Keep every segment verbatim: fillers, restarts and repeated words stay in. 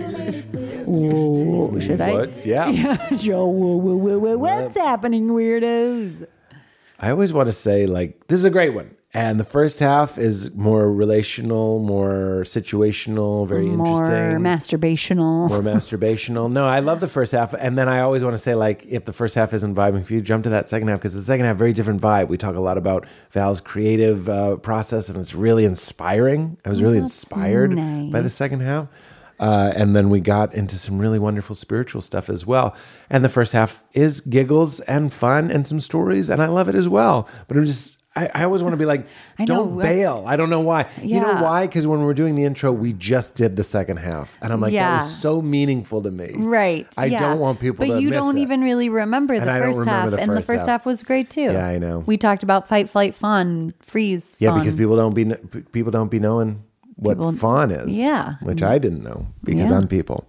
Whoa, should I? What's, yeah. Yeah, Joe, whoa, whoa, whoa, whoa, what's happening, weirdos? I always want to say, like, this is a great one. And the first half is more relational, more situational, very More interesting. masturbational. More masturbational. No, I love the first half. And then I always want to say, like, if the first half isn't vibing for you, jump to that second half, because the second half, very different vibe. We talk a lot about Val's creative uh, process, and it's really inspiring. I was really That's inspired nice. by the second half. Uh, and then we got into some really wonderful spiritual stuff as well. And the first half is giggles and fun and some stories, and I love it as well. But I'm just... I, I always want to be like, I know. don't bail. I don't know why. You know Yeah. why? Because when we were doing the intro, we just did the second half. And I'm like, Yeah. that was so meaningful to me. Right. I yeah. don't want people but to you miss don't it. even really remember the And I don't first remember half. the and the first first half. half was great too. Yeah, I know. We talked about fight, flight, fun, freeze. Yeah, fun. because people don't be people don't be knowing what People- fawn is. Yeah. Which I didn't know because Yeah. I'm people.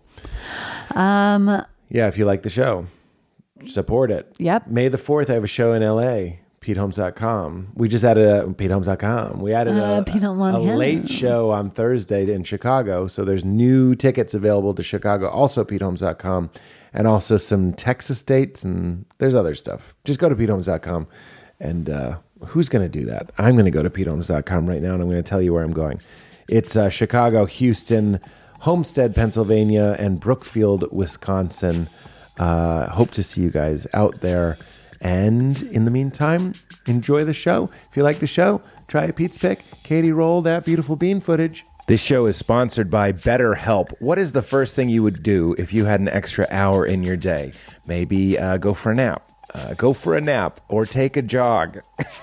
Um, Yeah, if you like the show, support it. Yep. May the fourth, I have a show in L A. Pete Holmes dot com. We just added a Pete Holmes dot com. We added Uh, a, Pete Holmes a dot com. late show on Thursday in Chicago. So there's new tickets available to Chicago, also Pete Holmes dot com, and also some Texas dates, and there's other stuff. Just go to Pete Holmes dot com. And uh, who's going to do that? I'm going to go to Pete Holmes dot com right now, and I'm going to tell you where I'm going. It's uh, Chicago, Houston, Homestead, Pennsylvania, and Brookfield, Wisconsin. Uh, hope to see you guys out there. And in the meantime, enjoy the show. If you like the show, try a Pete's Pick. Katie, roll that beautiful bean footage. This show is sponsored by BetterHelp. What is the first thing you would do if you had an extra hour in your day? Maybe uh, go for a nap. Uh, go for a nap or take a jog.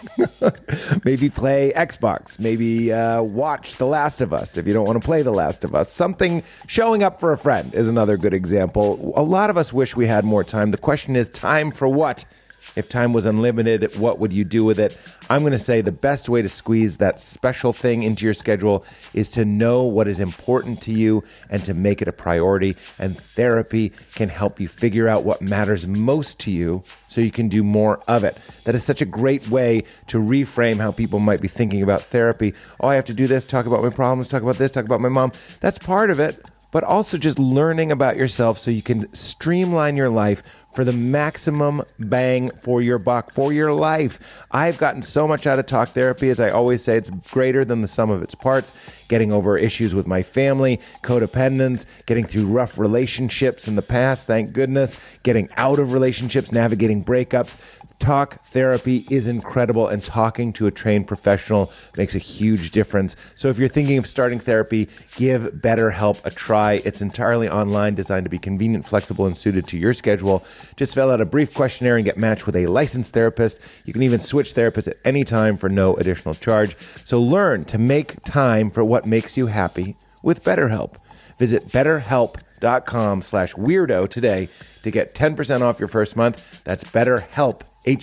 Maybe play Xbox. Maybe uh, watch The Last of Us if you don't want to play The Last of Us. Something, showing up for a friend is another good example. A lot of us wish we had more time. The question is, time for what? If time was unlimited, what would you do with it? I'm going to say the best way to squeeze that special thing into your schedule is to know what is important to you and to make it a priority. And therapy can help you figure out what matters most to you so you can do more of it. That is such a great way to reframe how people might be thinking about therapy. Oh, I have to do this, talk about my problems, talk about this, talk about my mom. That's part of it. But also just learning about yourself so you can streamline your life for the maximum bang for your buck, for your life. I've gotten so much out of talk therapy. As I always say, it's greater than the sum of its parts. Getting over issues with my family, codependence, getting through rough relationships in the past, thank goodness, getting out of relationships, navigating breakups. Talk therapy is incredible, and talking to a trained professional makes a huge difference. So if you're thinking of starting therapy, give BetterHelp a try. It's entirely online, designed to be convenient, flexible, and suited to your schedule. Just fill out a brief questionnaire and get matched with a licensed therapist. You can even switch therapists at any time for no additional charge. So learn to make time for what makes you happy with BetterHelp. Visit betterhelp.com slash weirdo today to get ten percent off your first month. That's BetterHelp,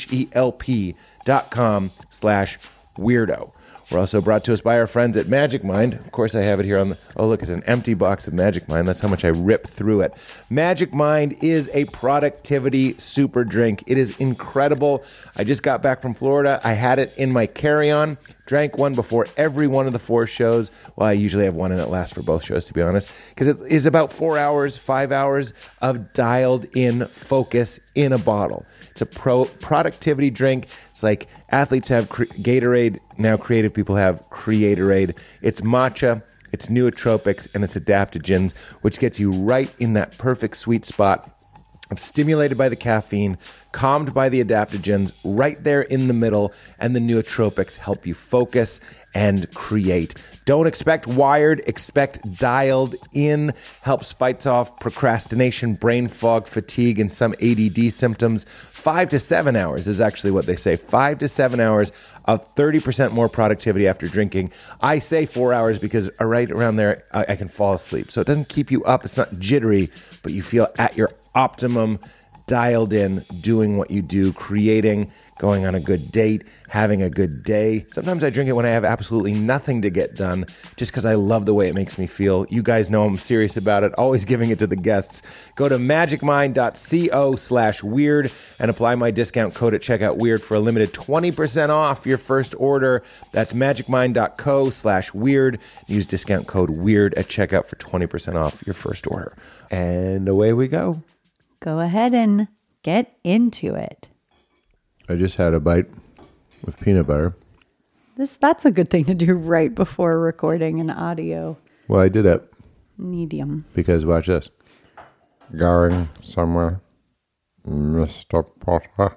H-E-L-P dot com slash weirdo. We're also brought to us by our friends at Magic Mind. Of course, I have it here on the... Oh, look, it's an empty box of Magic Mind. That's how much I rip through it. Magic Mind is a productivity super drink. It is incredible. I just got back from Florida. I had it in my carry-on. Drank one before every one of the four shows. Well, I usually have one and it lasts for both shows, to be honest, because it is about four hours, five hours of dialed-in focus in a bottle. It's a pro productivity drink. It's like athletes have cre- Gatorade. Now creative people have Creatorade. It's matcha, it's nootropics, and it's adaptogens, which gets you right in that perfect sweet spot of stimulated by the caffeine, calmed by the adaptogens, right there in the middle, and the nootropics help you focus and create. Don't expect wired, expect dialed in. Helps fights off procrastination, brain fog, fatigue, and some A D D symptoms. Five to seven hours is actually what they say. Five to seven hours of thirty percent more productivity after drinking. I say four hours because right around there, I, I can fall asleep. So it doesn't keep you up. It's not jittery, but you feel at your optimum dialed in, doing what you do, creating, going on a good date, having a good day. Sometimes I drink it when I have absolutely nothing to get done, just because I love the way it makes me feel. You guys know I'm serious about it, always giving it to the guests. Go to magicmind.co slash weird and apply my discount code at checkout weird for a limited twenty percent off your first order. That's magicmind.co slash weird. Use discount code weird at checkout for twenty percent off your first order. And away we go. Go ahead and get into it. I just had a bite with peanut butter. This That's a good thing to do right before recording an audio Well, I did it medium. because, watch this. Going somewhere, Mister Potter.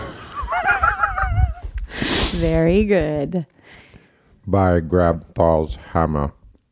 Very good. By Grabthar's hammer.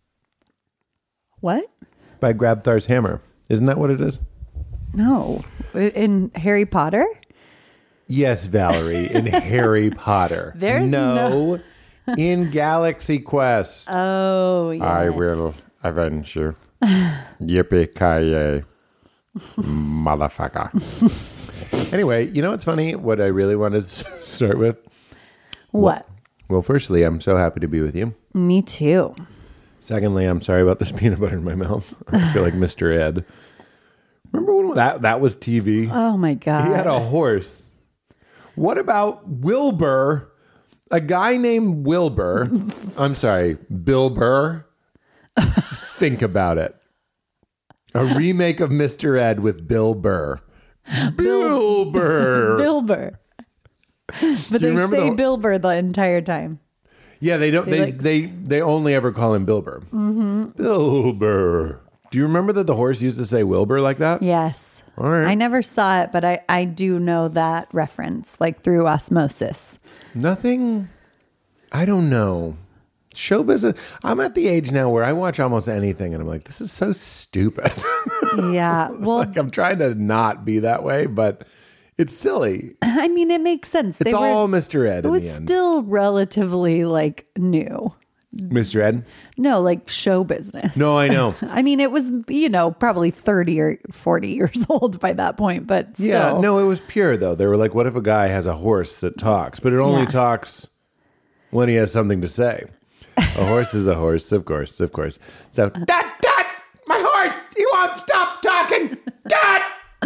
What? By Grabthar's hammer. Isn't that what it is? No. In Harry Potter? Yes, Valerie, in Harry Potter. There's no, in Galaxy Quest. Oh, yes. I will avenge you. Yippee-ki-yay, motherfucker. Anyway, you know what's funny? What I really wanted to start with? What? Well, firstly, I'm so happy to be with you. Me too. Secondly, I'm sorry about this peanut butter in my mouth. I feel like Mister Ed. Remember when that, that was T V? Oh, my God. He had a horse. What about Wilbur? A guy named Wilbur. I'm sorry, Bill Burr. Think about it. A remake of Mister Ed with Bill Burr. Bill Burr. Bill Burr. But they remember say the- Bill Burr the entire time. Yeah, they don't. They like- they, they only ever call him Bill Burr. Mm-hmm. Bill Burr. Do you remember that the horse used to say Wilbur like that? Yes. All right. I never saw it, but I, I do know that reference, like through osmosis. Nothing. I don't know. Show business. I'm at the age now where I watch almost anything, and I'm like, this is so stupid. Yeah. Well, Like, I'm trying to not be that way, but it's silly. I mean, it makes sense. It's They were- all Mister Ed It in was the end. still relatively like new. Mister Ed? No, like show business. No, I know. I mean, it was, you know, probably thirty or forty years old by that point, but still. Yeah, no, it was pure, though. They were like, what if a guy has a horse that talks, but it only Yeah. talks when he has something to say? A horse is a horse, of course, of course. So, Dot, Dot, my horse, he won't stop talking. Dot,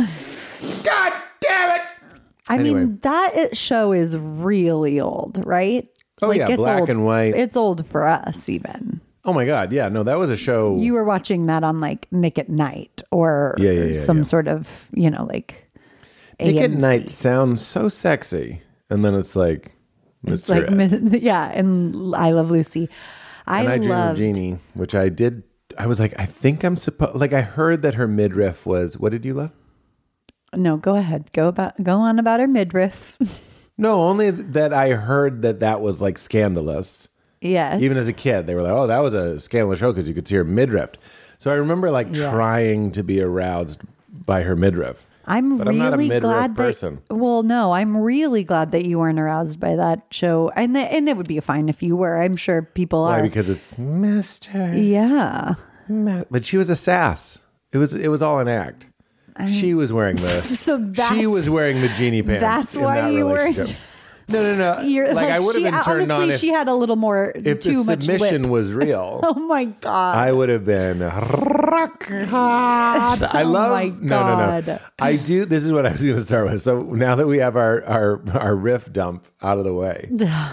God damn it. I Anyway. mean, that i- show is really old, right? Oh, yeah, it's black old- and white. It's old for us, even. Oh, my God. Yeah, no, that was a show. You were watching that on like Nick at Night or Yeah, yeah, yeah, some yeah. sort of, you know, like Nick at A M C. Night sounds so sexy. And then it's like It's Mister like, Ed. Miss- yeah, and I Love Lucy. I, And I Dream of loved, Jeannie, which I did. I was like, I think I'm supposed, like, I heard that her midriff was, what did you love? No, go ahead. Go about, go on about her midriff. No, only that I heard that that was like scandalous. Yes. Even as a kid, they were like, oh, that was a scandalous show because you could see her midriff. So I remember like Yeah. trying to be aroused by her midriff. I'm But I'm really not a midriff glad person. that. Well, no, I'm really glad that you weren't aroused by that show, and th- and it would be fine if you were. I'm sure people Why? are. Because it's Mister Yeah. Ma- But she was a sass. It was it was all an act. She was wearing the So that's- she was wearing the genie pants. that's in why that you weren't- relationship. No, no, no. You're like, I would have she- been turned honestly, on if, she had a little more if too the much submission lip. was real. Oh my god! I would have been rock hard. I Oh love my no, no, no. God. I do. This is what I was going to start with. So now that we have our our our riff dump out of the way,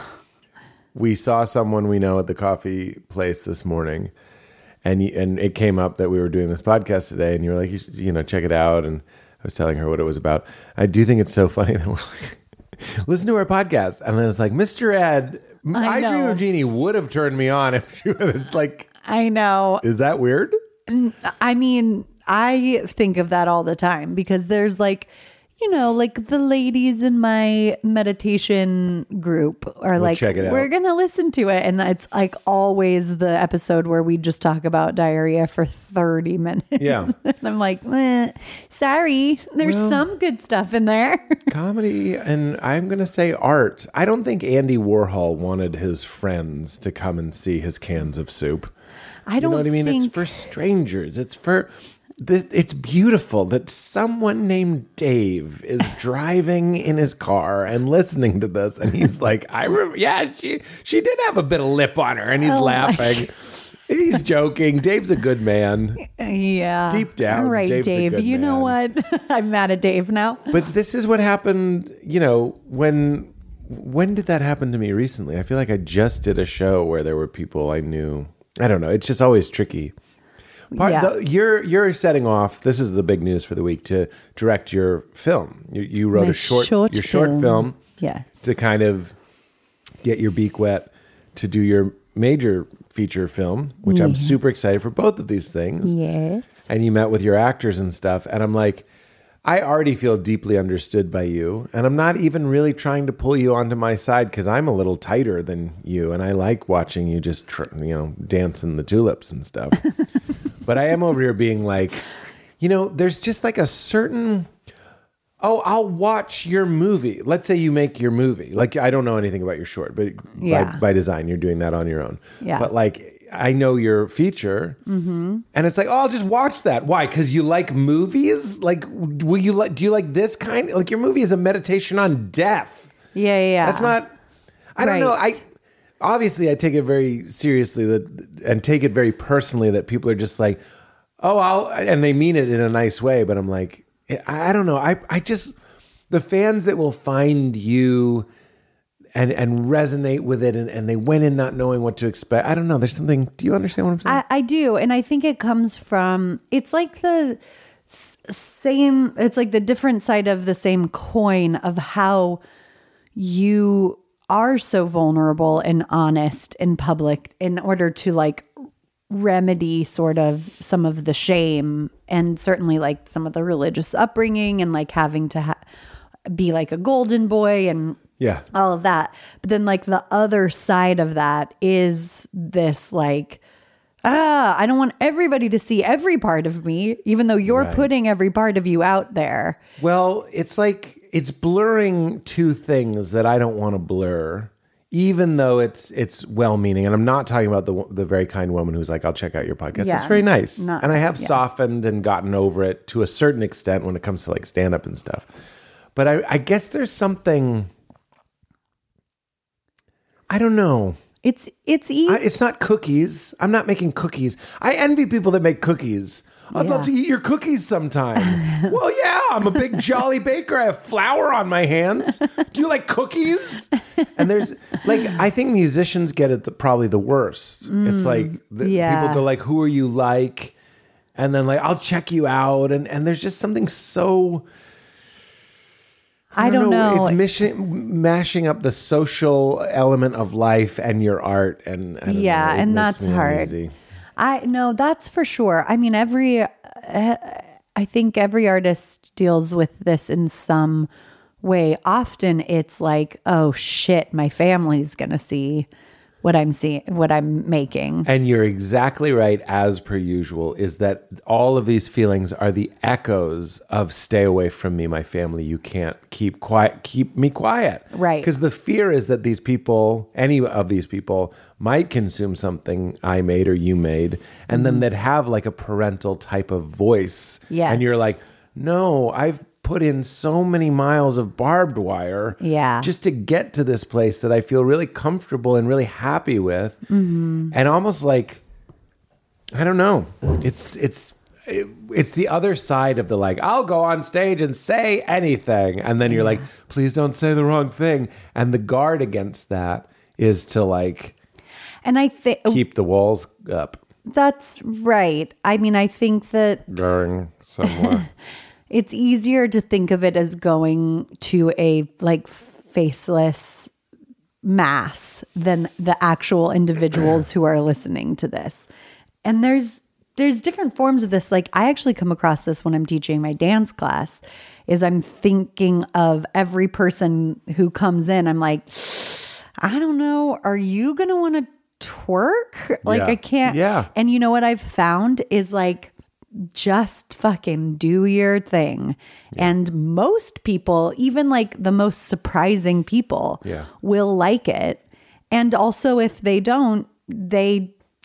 we saw someone we know at the coffee place this morning, and y- and it came up that we were doing this podcast today, and you were like, you, should, you know, check it out, and I was telling her what it was about. I do think it's so funny that we're like, listen to our podcast, and then it's like, Mister Ed, I, I Dream know. of Jeannie would have turned me on if she would. It's like, I know. is that weird? I mean, I think of that all the time because there's like, you know, like the ladies in my meditation group are like, check it out. we're going to listen to it. And it's like always the episode where we just talk about diarrhea for thirty minutes. Yeah. And I'm like, eh, sorry, there's Well- some good stuff in there. Comedy, and I'm going to say art. I don't think Andy Warhol wanted his friends to come and see his cans of soup. I You don't know what I mean? think It's for strangers. It's for this, it's beautiful that someone named Dave is driving in his car and listening to this, and he's like, "I remember, yeah, she she did have a bit of lip on her," and he's Oh, laughing. He's joking. Dave's a good man. Yeah. Deep down, All right, Dave's a Dave. good You know man. what? I'm mad at Dave now. But this is what happened, you know, when when did that happen to me recently? I feel like I just did a show where there were people I knew. I don't know. It's just always tricky. Part, Yeah. the, you're you're setting off. This is the big news for the week to direct your film. You, you wrote My a short, short your short film. film Yes. to kind of get your beak wet to do your major feature film, which I'm super excited for both of these things. Yes. And you met with your actors and stuff, and I'm like, I already feel deeply understood by you, and I'm not even really trying to pull you onto my side because I'm a little tighter than you, and I like watching you just, tr- you know, dance in the tulips and stuff. But I am over here being like, you know, there's just like a certain, oh, I'll watch your movie. Let's say you make your movie. Like, I don't know anything about your short, but Yeah. by, by design, you're doing that on your own. Yeah. But like, I know your feature, and it's like, oh, I'll just watch that. Why? Because you like movies. Like, will you like? Do you like this kind? Like, your movie is a meditation on death. Yeah, yeah, yeah. That's not. I don't know. I Right. obviously I take it very seriously that and take it very personally that people are just like, oh, I'll, and they mean it in a nice way. But I'm like, I, I don't know. I I just the fans that will find you. And, and resonate with it, and, and they went in not knowing what to expect. I don't know. There's something. Do you understand what I'm saying? I, I do. And I think it comes from, it's like the s- same, it's like the different side of the same coin of how you are so vulnerable and honest in public in order to like remedy sort of some of the shame and certainly like some of the religious upbringing and like having to ha- be like a golden boy and yeah. all of that. But then like the other side of that is this like, ah, I don't want everybody to see every part of me, even though you're Right. putting every part of you out there. Well, it's like it's blurring two things that I don't want to blur, even though it's it's well-meaning. And I'm not talking about the the very kind woman who's like, "I'll check out your podcast." Yeah. It's very nice, Not- and I have yeah. softened and gotten over it to a certain extent when it comes to like stand-up and stuff. But I, I guess there's something. I don't know. It's it's easy. I, it's not cookies. I'm not making cookies. I envy people that make cookies. I'd love to Yeah. eat your cookies sometime. Well, yeah, I'm a big jolly baker. I have flour on my hands. Do you like cookies? And there's like, I think musicians get it the, probably the worst. It's like the, yeah. people go like, "Who are you like?" And then like, "I'll check you out." And and there's just something so. I don't know. It's mission, mashing up the social element of life and your art, and I don't Yeah, know, it and makes that's me hard. uneasy. I no, that's for sure. I mean, every, uh, I think every artist deals with this in some way. Often it's like, oh shit, my family's going to see what I'm seeing, what I'm making. And you're exactly right, as per usual, is that all of these feelings are the echoes of "stay away from me, my family. You can't keep quiet, keep me quiet." Right. Because the fear is that these people, any of these people, might consume something I made or you made, and then they'd have like a parental type of voice. Yes. And you're like, no, I've put in so many miles of barbed wire Yeah. just to get to this place that I feel really comfortable and really happy with. Mm-hmm. And almost like, I don't know. It's it's it, it's the other side of the like, I'll go on stage and say anything. And then you're like, please don't say the wrong thing. And the guard against that is to like And I think keep the walls up. that's right. I mean, I think that Going somewhere. it's easier to think of it as going to a like faceless mass than the actual individuals who are listening to this. And there's there's different forms of this. Like I actually come across this when I'm teaching my dance class is I'm thinking of every person who comes in. I'm like, I don't know, are you going to want to twerk? Like Yeah. I can't. Yeah. And you know what I've found is like just fucking do your thing. Yeah. And most people, even like the most surprising people, Yeah. will like it. And also if they don't, they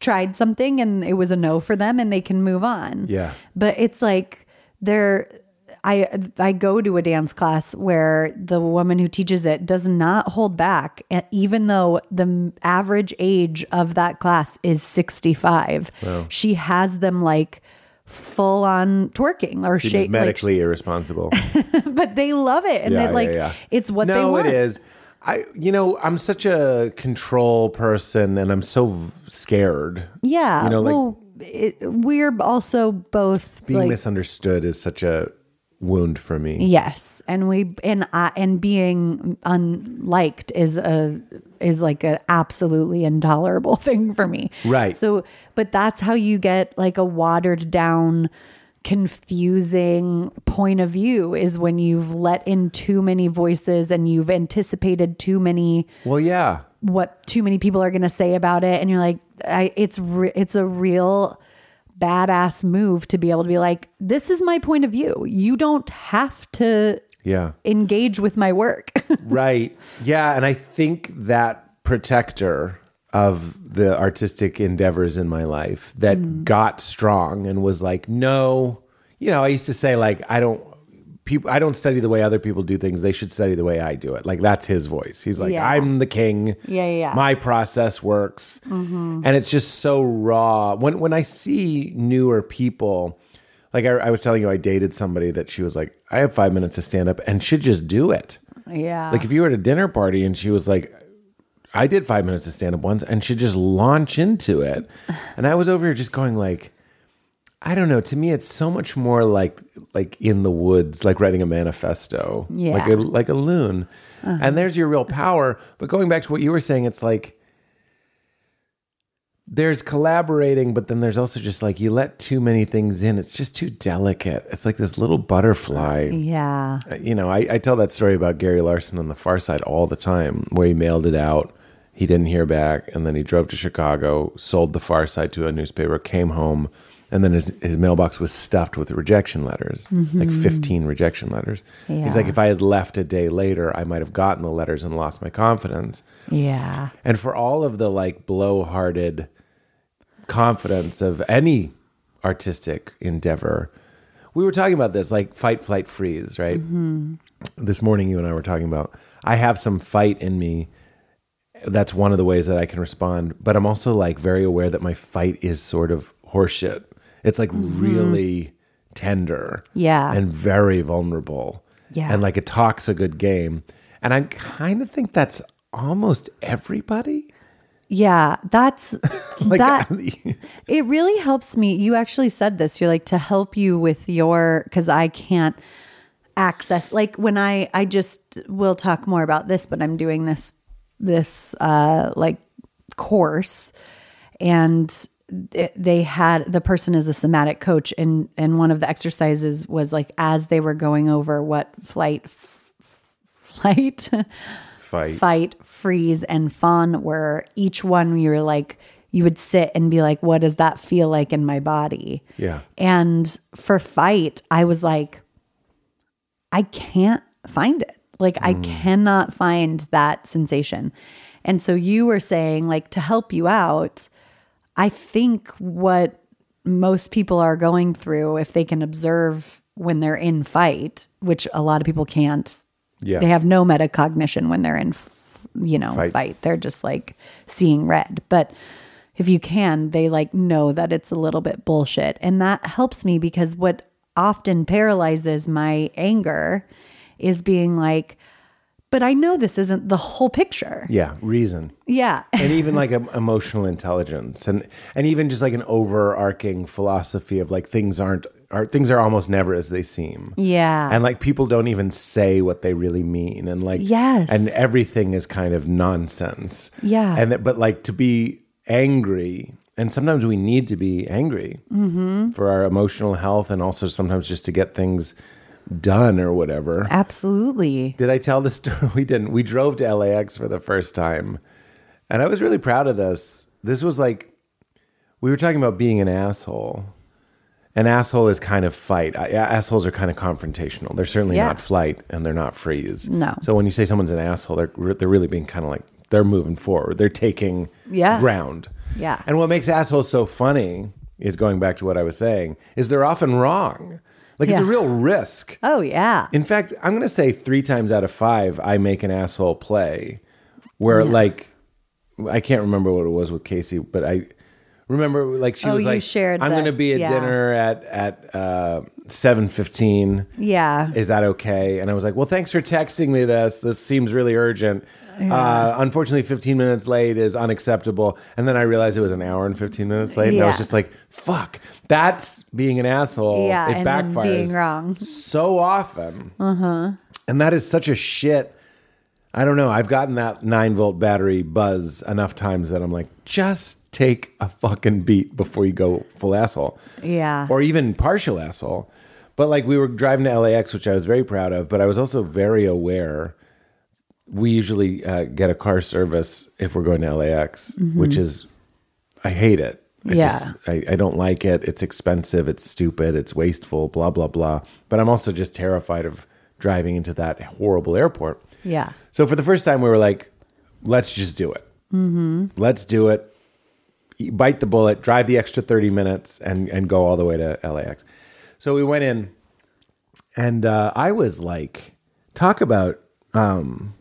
tried something and it was a no for them and they can move on. Yeah. But it's like they're, I, I go to a dance class where the woman who teaches it does not hold back. And even though the average age of that class is sixty-five, Wow. she has them like full on twerking or Seems shape, medically irresponsible. but they love it. And Yeah, they like, yeah, yeah. it's what no, they want. it is. I, you know, I'm such a control person and I'm so v- scared. Yeah. You know, like well, it, we're also both being like, misunderstood is such a wound for me. yes, and we and I and being unliked is a is like an absolutely intolerable thing for me. Right. So, but that's how you get like a watered down, confusing point of view is when you've let in too many voices and you've anticipated too many Well, yeah. what too many people are going to say about it, and you're like, I it's re- it's a real badass move to be able to be like, this is my point of view. You don't have to Yeah. engage with my work. Right. Yeah. And I think that protector of the artistic endeavors in my life that Mm. got strong and was like, no, you know, I used to say like, I don't, people, I don't study the way other people do things. They should study the way I do it. Like that's his voice. He's like, Yeah. I'm the king. Yeah, yeah, yeah. My process works. And it's just so raw. When, when I see newer people, like I, I was telling you, I dated somebody that she was like, I have five minutes to stand up and should just do it. Yeah. Like if you were at a dinner party and she was like, I did five minutes to stand up once and she'd just launch into it. And I was over here just going like, I don't know. To me, it's so much more like like in the woods, like writing a manifesto, Yeah. like a like a loon. And there's your real power. But going back to what you were saying, it's like there's collaborating, but then there's also just like you let too many things in. It's just too delicate. It's like this little butterfly. yeah. You know, I, I tell that story about Gary Larson on The Far Side all the time, where he mailed it out. He didn't hear back. And then he drove to Chicago, sold The Far Side to a newspaper, came home. And then his, his mailbox was stuffed with rejection letters, like fifteen rejection letters. Yeah. He's like, if I had left a day later, I might have gotten the letters and lost my confidence. Yeah. And for all of the like blow-hearted confidence of any artistic endeavor, we were talking about this, like fight, flight, freeze, right? This morning, you and I were talking about, I have some fight in me. That's one of the ways that I can respond. But I'm also like very aware that my fight is sort of horseshit. It's like really tender. Yeah. And very vulnerable. Yeah. And like it talks a good game. And I kind of think that's almost everybody. Yeah. That's Like that. It really helps me. You actually said this. You're like, to help you with your, because I can't access, like when I, I just will talk more about this, but I'm doing this, this uh, like course, and they had, the person is a somatic coach, and and one of the exercises was like, as they were going over what flight f- flight Fight. fight, freeze, and fawn were, each one you were like, you would sit and be like, what does that feel like in my body? Yeah. And for fight, I was like, I can't find it. Like I cannot find that sensation. And so you were saying, like, to help you out, I think what most people are going through, if they can observe when they're in fight, which a lot of people can't, Yeah. they have no metacognition when they're in, f- you know, Fight. fight. They're just like seeing red. But if you can, they like know that it's a little bit bullshit. And that helps me, because what often paralyzes my anger is being like, but I know this isn't the whole picture. Yeah. Reason. Yeah. And even like a, emotional intelligence, and and even just like an overarching philosophy of like things aren't are things are almost never as they seem. Yeah. And like people don't even say what they really mean, and like Yes. and everything is kind of nonsense. Yeah. And that, but like to be angry, and sometimes we need to be angry for our emotional health, and also sometimes just to get things done or whatever. Absolutely. Did I tell the story? We didn't. We drove to L A X for the first time. And I was really proud of this. This was like, we were talking about being an asshole. An asshole is kind of fight. I- Assholes are kind of confrontational. They're certainly Yeah. not flight, and they're not freeze. No. So when you say someone's an asshole, they're, they're really being kind of like they're moving forward. They're taking Yeah. ground. Yeah. And what makes assholes so funny is going back to what I was saying, is they're often wrong. Like it's a Yeah. real risk. Oh, yeah. In fact, I'm going to say three times out of five, I make an asshole play where like, I can't remember what it was with Casey, but I remember like she Oh, was you like, shared I'm going to this, be at yeah. dinner at, at uh, seven fifteen. Yeah. Is that okay? And I was like, well, thanks for texting me this. This seems really urgent. Uh, unfortunately, fifteen minutes late is unacceptable. And then I realized it was an hour and fifteen minutes late. And I was Yeah. just like, fuck, that's being an asshole. Yeah, It and then backfires being wrong. so often. Uh-huh. And that is such a shit. I don't know. I've gotten that nine volt battery buzz enough times that I'm like, just take a fucking beat before you go full asshole. Yeah. Or even partial asshole. But like we were driving to L A X, which I was very proud of, but I was also very aware. We usually uh, get a car service if we're going to L A X, mm-hmm. which is, I hate it. I Yeah. Just, I, I don't like it. It's expensive. It's stupid. It's wasteful, blah, blah, blah. But I'm also just terrified of driving into that horrible airport. Yeah. So for the first time, we were like, let's just do it. Mm-hmm. Let's do it. Bite the bullet, drive the extra thirty minutes and, and go all the way to L A X. So we went in and uh, I was like, talk about, um,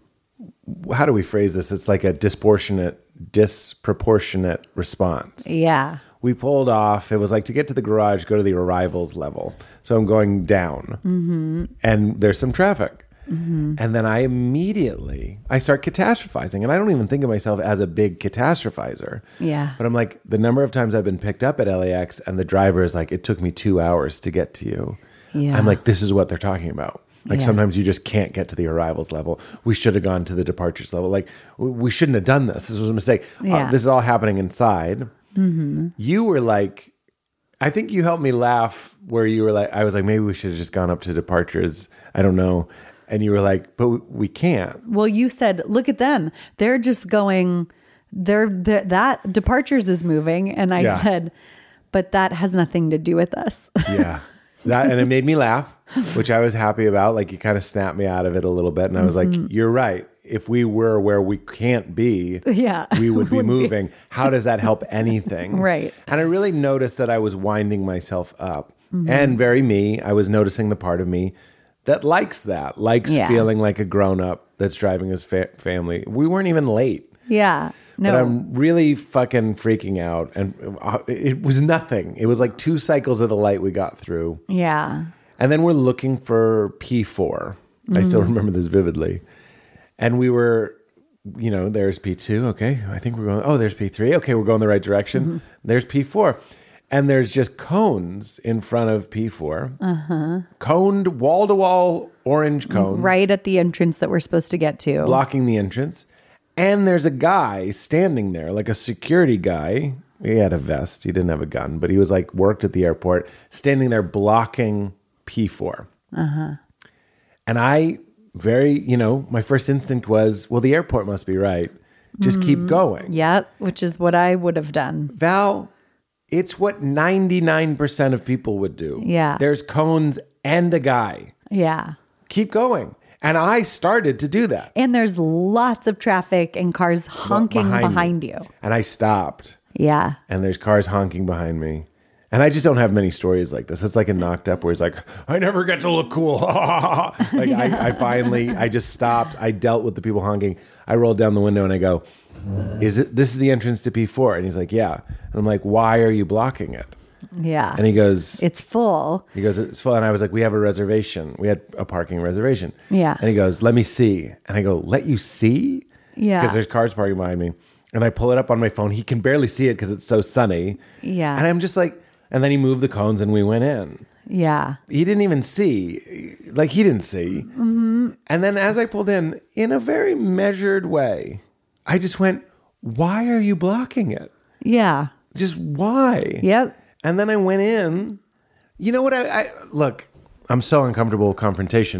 how do we phrase this? It's like a disproportionate, disproportionate response. Yeah. We pulled off. It was like to get to the garage, go to the arrivals level. So I'm going down mm-hmm. and there's some traffic. Mm-hmm. And then I immediately, I start catastrophizing. And I don't even think of myself as a big catastrophizer. Yeah. But I'm like, the number of times I've been picked up at L A X and the driver is like, it took me two hours to get to you. Yeah. I'm like, this is what they're talking about. Like Yeah. sometimes you just can't get to the arrivals level. We should have gone to the departures level. Like we shouldn't have done this. This was a mistake. Yeah. Uh, this is all happening inside. Mm-hmm. You were like, I think you helped me laugh where you were like, I was like, maybe we should have just gone up to departures. I don't know. And you were like, but we can't. Well, you said, look at them. They're just going, they're, they're that departures is moving. And I Yeah. said, but that has nothing to do with us. Yeah. That, and it made me laugh, which I was happy about. Like you kind of snapped me out of it a little bit. And I was Mm-hmm. like, you're right. If we were where we can't be, Yeah. we would be Would be. moving. How does that help anything? Right. And I really noticed that I was winding myself up. Mm-hmm. And very me, I was noticing the part of me that likes that, likes Yeah. feeling like a grown-up that's driving his fa- family. We weren't even late. Yeah. No. But I'm really fucking freaking out. And uh, it was nothing. It was like two cycles of the light we got through. yeah. And then we're looking for P four. I still remember this vividly. And we were, you know, there's P two. Okay. I think we're going, oh, there's P three. Okay. We're going the right direction. Mm-hmm. There's P four. And there's just cones in front of P four. Uh-huh. Coned, wall-to-wall orange cones. Right at the entrance that we're supposed to get to. Blocking the entrance. And there's a guy standing there, like a security guy. He had a vest. He didn't have a gun, but he was like worked at the airport, standing there blocking P four. Uh-huh. And I very, you know, my first instinct was, well, the airport must be right. Just mm. keep going. Yep, which is what I would have done. Val, it's what ninety-nine percent of people would do. Yeah. There's cones and a guy. Yeah. Keep going. And I started to do that. And there's lots of traffic and cars honking Behind behind, me. you. And I stopped. Yeah. And there's cars honking behind me. And I just don't have many stories like this. It's like a Knocked Up where he's like, I never get to look cool. Like yeah. I, I finally, I just stopped. I dealt with the people honking. I rolled down the window and I go, is it, this is the entrance to P four? And he's like, yeah. And I'm like, why are you blocking it? Yeah. And he goes, it's full. He goes, it's full. And I was like, we have a reservation. We had a parking reservation. Yeah. And he goes, let me see. And I go, let you see? Yeah. Because there's cars parking behind me. And I pull it up on my phone. He can barely see it because it's so sunny. Yeah. And I'm just like, and then he moved the cones and we went in. Yeah. He didn't even see. Like he didn't see. Mm-hmm. And then as I pulled in, in a very measured way, I just went, why are you blocking it? Yeah. Just why? Yep. And then I went in. You know what? I, I look, I'm so uncomfortable with confrontation.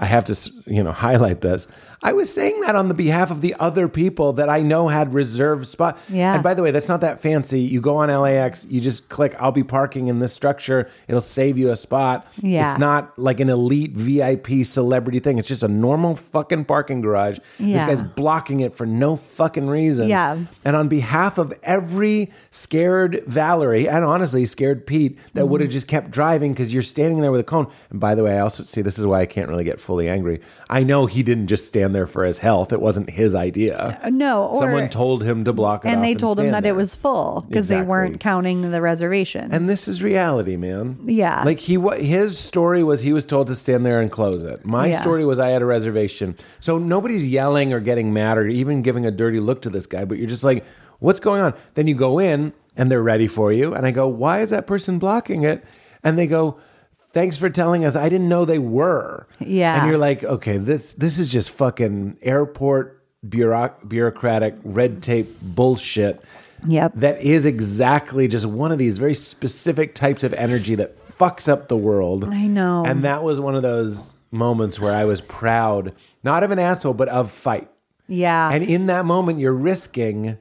I have to, you know, highlight this. I was saying that on the behalf of the other people that I know had reserved spot. Yeah. And by the way, that's not that fancy. You go on L A X, you just click, I'll be parking in this structure. It'll save you a spot. Yeah. It's not like an elite V I P celebrity thing. It's just a normal fucking parking garage. Yeah. This guy's blocking it for no fucking reason. Yeah. And on behalf of every scared Valerie, and honestly, scared Pete, that would have just kept driving because you're standing there with a cone. And by the way, I also see, this is why I can't really get fully angry. I know he didn't just stand there for his health. It wasn't his idea. No, or, someone told him to block it and off they told him stand that there. it was full because they Exactly. weren't counting the reservations. And this is reality, man. Yeah. Like he, wa- his story was he was told to stand there and close it. My Yeah. story was I had a reservation. So nobody's yelling or getting mad or even giving a dirty look to this guy, but you're just like, what's going on? Then you go in and they're ready for you. And I go, why is that person blocking it? And they go, thanks for telling us. I didn't know they were. Yeah. And you're like, okay, this this is just fucking airport bureauc- bureaucratic red tape bullshit. Yep. That is exactly just one of these very specific types of energy that fucks up the world. I know. And that was one of those moments where I was proud, not of an asshole, but of fight. Yeah. And in that moment, you're risking,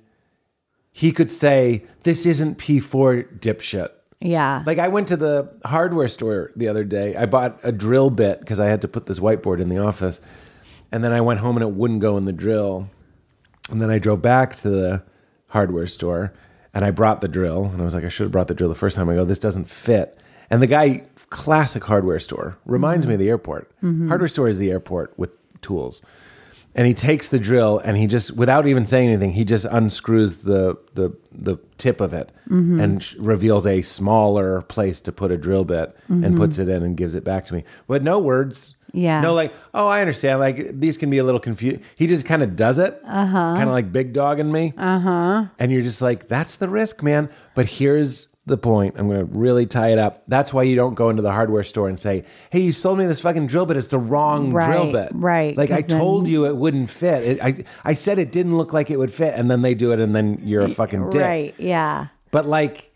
he could say, this isn't P four dipshit. Yeah. Like I went to the hardware store the other day. I bought a drill bit because I had to put this whiteboard in the office. And then I went home and it wouldn't go in the drill. And then I drove back to the hardware store and I brought the drill. And I was like, I should have brought the drill the first time. I go, this doesn't fit. And the guy, classic hardware store, reminds mm-hmm. me of the airport. Mm-hmm. Hardware store is the airport with tools. And he takes the drill and he just, without even saying anything, he just unscrews the the, the tip of it mm-hmm. and sh- reveals a smaller place to put a drill bit mm-hmm. and puts it in and gives it back to me. But no words. Yeah. No, like, oh, I understand. Like, these can be a little confused. He just kind of does it. Uh-huh. Kind of like big dogging me. Uh-huh. And you're just like, that's the risk, man. But here's the point. I'm going to really tie it up. That's why you don't go into the hardware store and say, hey, you sold me this fucking drill bit. It's the wrong right, drill bit. Right. Like I then, told you it wouldn't fit. It, I, I said it didn't look like it would fit. And then they do it and then you're a fucking dick. Right. Yeah. But like,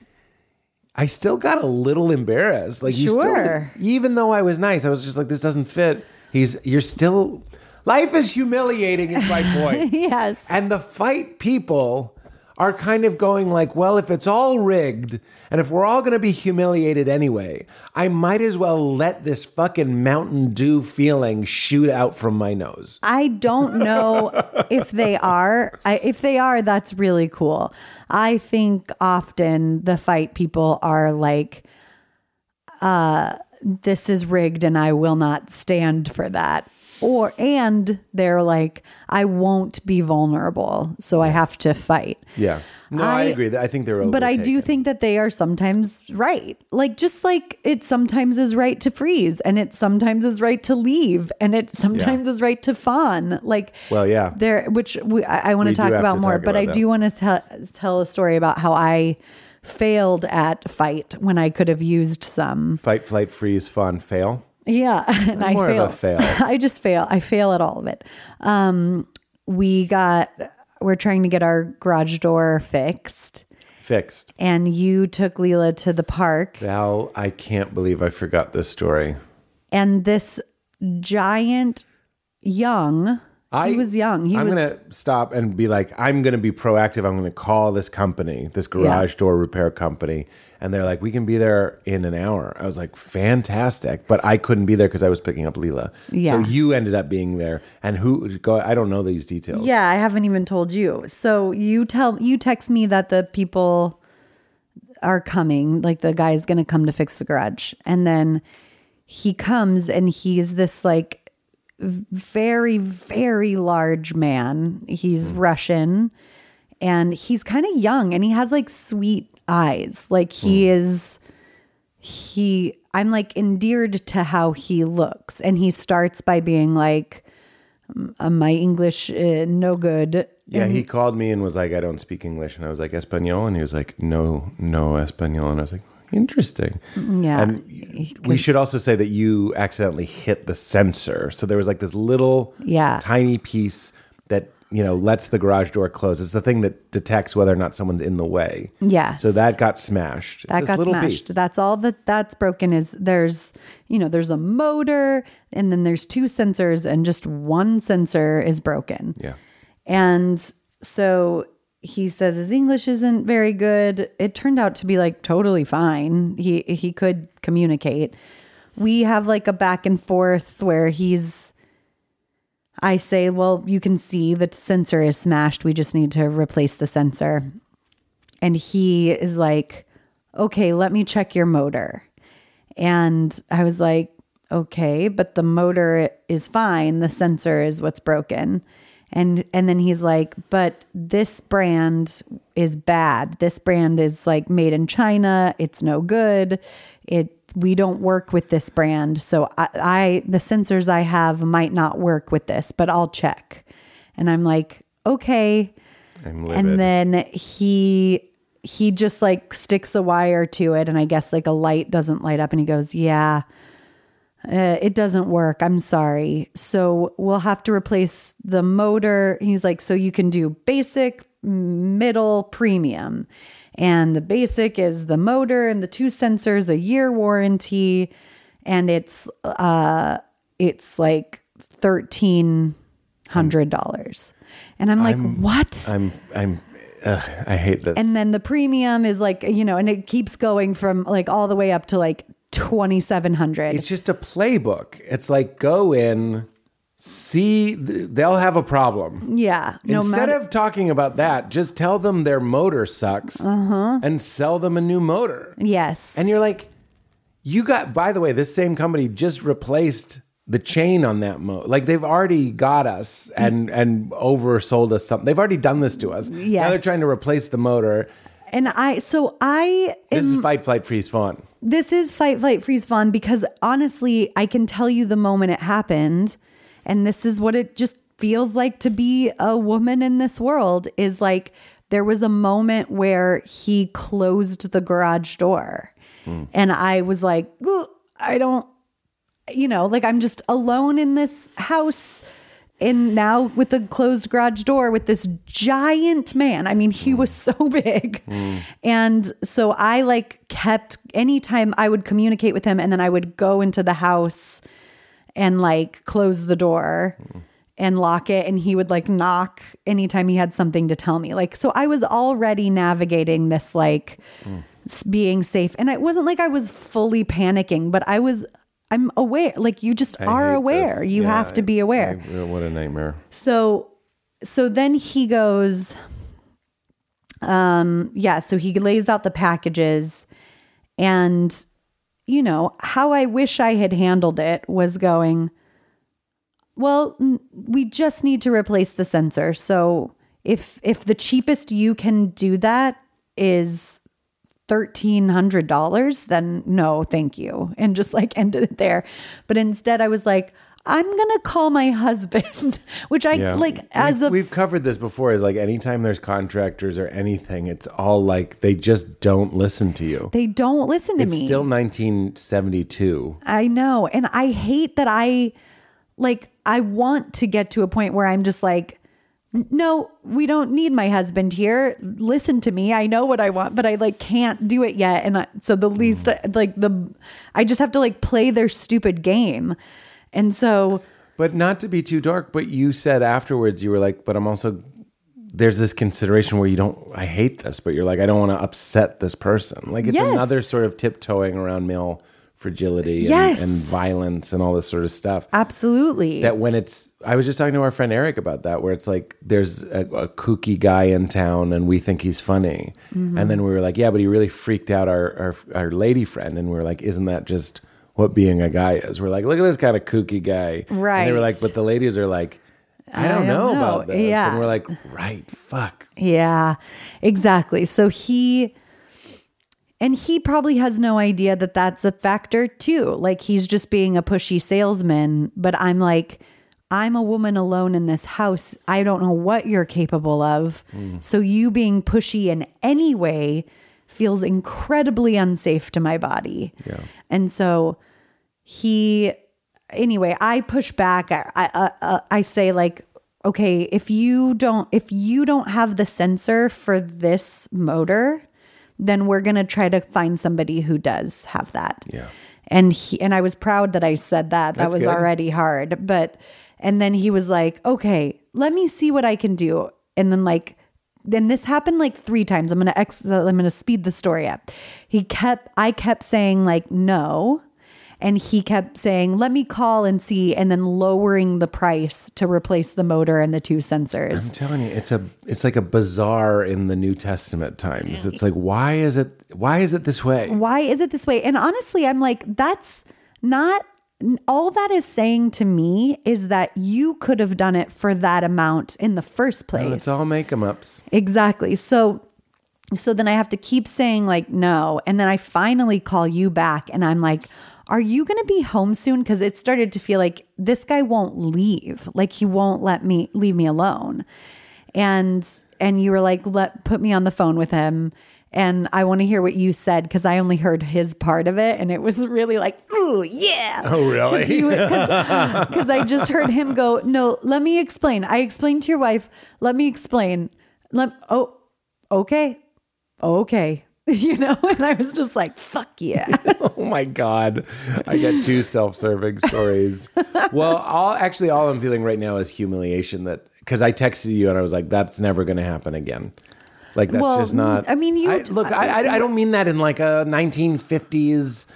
I still got a little embarrassed. Like you Sure. still, even though I was nice, I was just like, this doesn't fit. He's, you're still, life is humiliating is my point. Yes. And the fight people are kind of going like, well, if it's all rigged and if we're all going to be humiliated anyway, I might as well let this fucking Mountain Dew feeling shoot out from my nose. I don't know if they are. I, if they are, that's really cool. I think often the fight people are like, uh, this is rigged and I will not stand for that. Or, and they're like, I won't be vulnerable, so I have to fight. Yeah. No, I, I agree. I think they're overtaken. But I do think that they are sometimes right. Like, just like it sometimes is right to freeze and it sometimes is right to leave and it sometimes Yeah. is right to fawn. Like, well, yeah. there, which we, I, I want We to do talk have about to more, talk but about I that. do want to tell, tell a story about how I failed at fight when I could have used some. Fight, flight, freeze, fun, fail. Yeah. And I more fail. of a fail. I just fail. I fail at all of it. Um, we got, we're trying to get our garage door fixed. Fixed. And you took Leela to the park. Val, I can't believe I forgot this story. And this giant young, I, he was young. He I'm was, going to stop and be like, I'm going to be proactive. I'm going to call this company, this garage Yeah. door repair company. And they're like, we can be there in an hour. I was like, fantastic. But I couldn't be there because I was picking up Leela. Yeah. So you ended up being there. And who, go? I don't know these details. Yeah, I haven't even told you. So you tell, you text me that the people are coming, like the guy's going to come to fix the garage. And then he comes and he's this like very, very large man. He's mm. Russian and he's kind of young and he has like sweet eyes. Like he mm. is, he, I'm like endeared to how he looks. And he starts by being like, uh, my English, uh, no good. Yeah, and he called me and was like, I don't speak English. And I was like, Espanol? And he was like, no, no Espanol. And I was like, interesting. Yeah. And we should also say that you accidentally hit the sensor. So there was like this little Yeah. tiny piece that you know, lets the garage door close. It's the thing that detects whether or not someone's in the way. Yes. So that got smashed. It's that this got little smashed. piece. That's all that that's broken is there's, you know, there's a motor and then there's two sensors and just one sensor is broken. Yeah. And so he says his English isn't very good. It turned out to be like totally fine. He he could communicate. We have like a back and forth where he's I say, well, you can see the sensor is smashed. We just need to replace the sensor. And he is like, okay, let me check your motor. And I was like, okay, but the motor is fine. The sensor is what's broken. And and then he's like, but this brand is bad. This brand is like made in China. It's no good. It we don't work with this brand. So I, I the sensors I have might not work with this, but I'll check. And I'm like, okay. I'm and livid. then he he just like sticks a wire to it, and I guess like a light doesn't light up, and he goes, yeah. Uh, it doesn't work. I'm sorry. So we'll have to replace the motor. He's like, so you can do basic, middle, premium. And the basic is the motor and the two sensors, a year warranty. And it's, uh, it's like thirteen hundred dollars. And I'm like, I'm, what? I'm, I'm, uh, I hate this. And then the premium is like, you know, and it keeps going from like all the way up to like twenty-seven hundred. It's just a playbook. It's like, go in, see, they'll have a problem. Yeah. No Instead matter- of talking about that, just tell them their motor sucks Uh-huh. and sell them a new motor. Yes. And you're like, you got, by the way, this same company just replaced the chain on that motor. Like they've already got us and, and oversold us something. They've already done this to us. Yes. Now they're trying to replace the motor. And I, so I This am, is fight, flight, freeze, fawn. this is fight, flight, freeze, fawn, because honestly, I can tell you the moment it happened. And this is what it just feels like to be a woman in this world is like, there was a moment where he closed the garage door mm. and I was like, I don't, you know, like I'm just alone in this house. And now with the closed garage door with this giant man, I mean, he was so big. Mm. And so I like kept, anytime I would communicate with him and then I would go into the house and like close the door mm. and lock it. And he would like knock anytime he had something to tell me. Like, so I was already navigating this, like mm. being safe. And it wasn't like I was fully panicking, but I was I'm aware, like you just I are hate aware. this. You Yeah, have to be aware. I, I, what a nightmare. So, so then he goes, um, yeah, so he lays out the packages and, you know, how I wish I had handled it was going, well, n- we just need to replace the sensor. So if, if the cheapest you can do that is thirteen hundred dollars, then no, thank you. And just like ended it there. But instead I was like, I'm going to call my husband, which I Yeah. like as we've, a, we've covered this before is like anytime there's contractors or anything, it's all like, they just don't listen to you. they don't listen to It's me. still nineteen seventy-two. I know. And I hate that I like, I want to get to a point where I'm just like, no, we don't need my husband here. Listen to me. I know what I want, but I like can't do it yet. And I, so the least like the, I just have to like play their stupid game. And so, But not to be too dark, but you said afterwards, you were like, but I'm also, there's this consideration where you don't, I hate this, but you're like, I don't want to upset this person. Like it's Yes. another sort of tiptoeing around male fragility and, Yes. and violence and all this sort of stuff. absolutely. That when it's, I was just talking to our friend Eric about that, where it's like there's a, a kooky guy in town and we think he's funny. Mm-hmm. And then we were like, yeah, but he really freaked out our, our, our lady friend. And we were like, isn't that just what being a guy is? We're like, look at this kind of kooky guy. Right. And they were like, but the ladies are like, I don't, I don't know, know. about this. Yeah. And we're like, right, fuck. Yeah, exactly. So he, and he probably has no idea that that's a factor too. Like he's just being a pushy salesman, but I'm like, I'm a woman alone in this house. I don't know what you're capable of. Mm. So you being pushy in any way feels incredibly unsafe to my body. Yeah. And so he, anyway, I push back. I, I, uh, I say like, okay, if you don't, if you don't have the sensor for this motor, then we're going to try to find somebody who does have that. Yeah. And he, and I was proud that I said that. That That's was good. already hard. But, and then he was like, okay, let me see what I can do. And then like, then this happened like three times. I'm going to, ex- I'm going to speed the story up. He kept, I kept saying like, no. And he kept saying, let me call and see, and then lowering the price to replace the motor and the two sensors. I'm telling you, it's a it's like a bazaar in the New Testament times. It's like, why is it why is it this way? Why is it this way? And honestly, I'm like, that's not, all that is saying to me is that you could have done it for that amount in the first place. No, it's all make 'em ups. Exactly. So so then I have to keep saying like, no. And then I finally call you back and I'm like, are you going to be home soon? Because it started to feel like this guy won't leave. Like he won't let me leave me alone. And and you were like, let put me on the phone with him. And I want to hear what you said because I only heard his part of it. And it was really like, ooh, yeah. Oh, really? Because I just heard him go, no, let me explain. I explained to your wife, let me explain. Let Oh, okay. Okay. You know, and I was just like, fuck yeah. Oh my God. I get two self-serving stories. Well, all actually all I'm feeling right now is humiliation that because I texted you and I was like, that's never going to happen again. Like that's Well, just not. I mean, you I, look. I, I I don't mean that in like a nineteen fifties.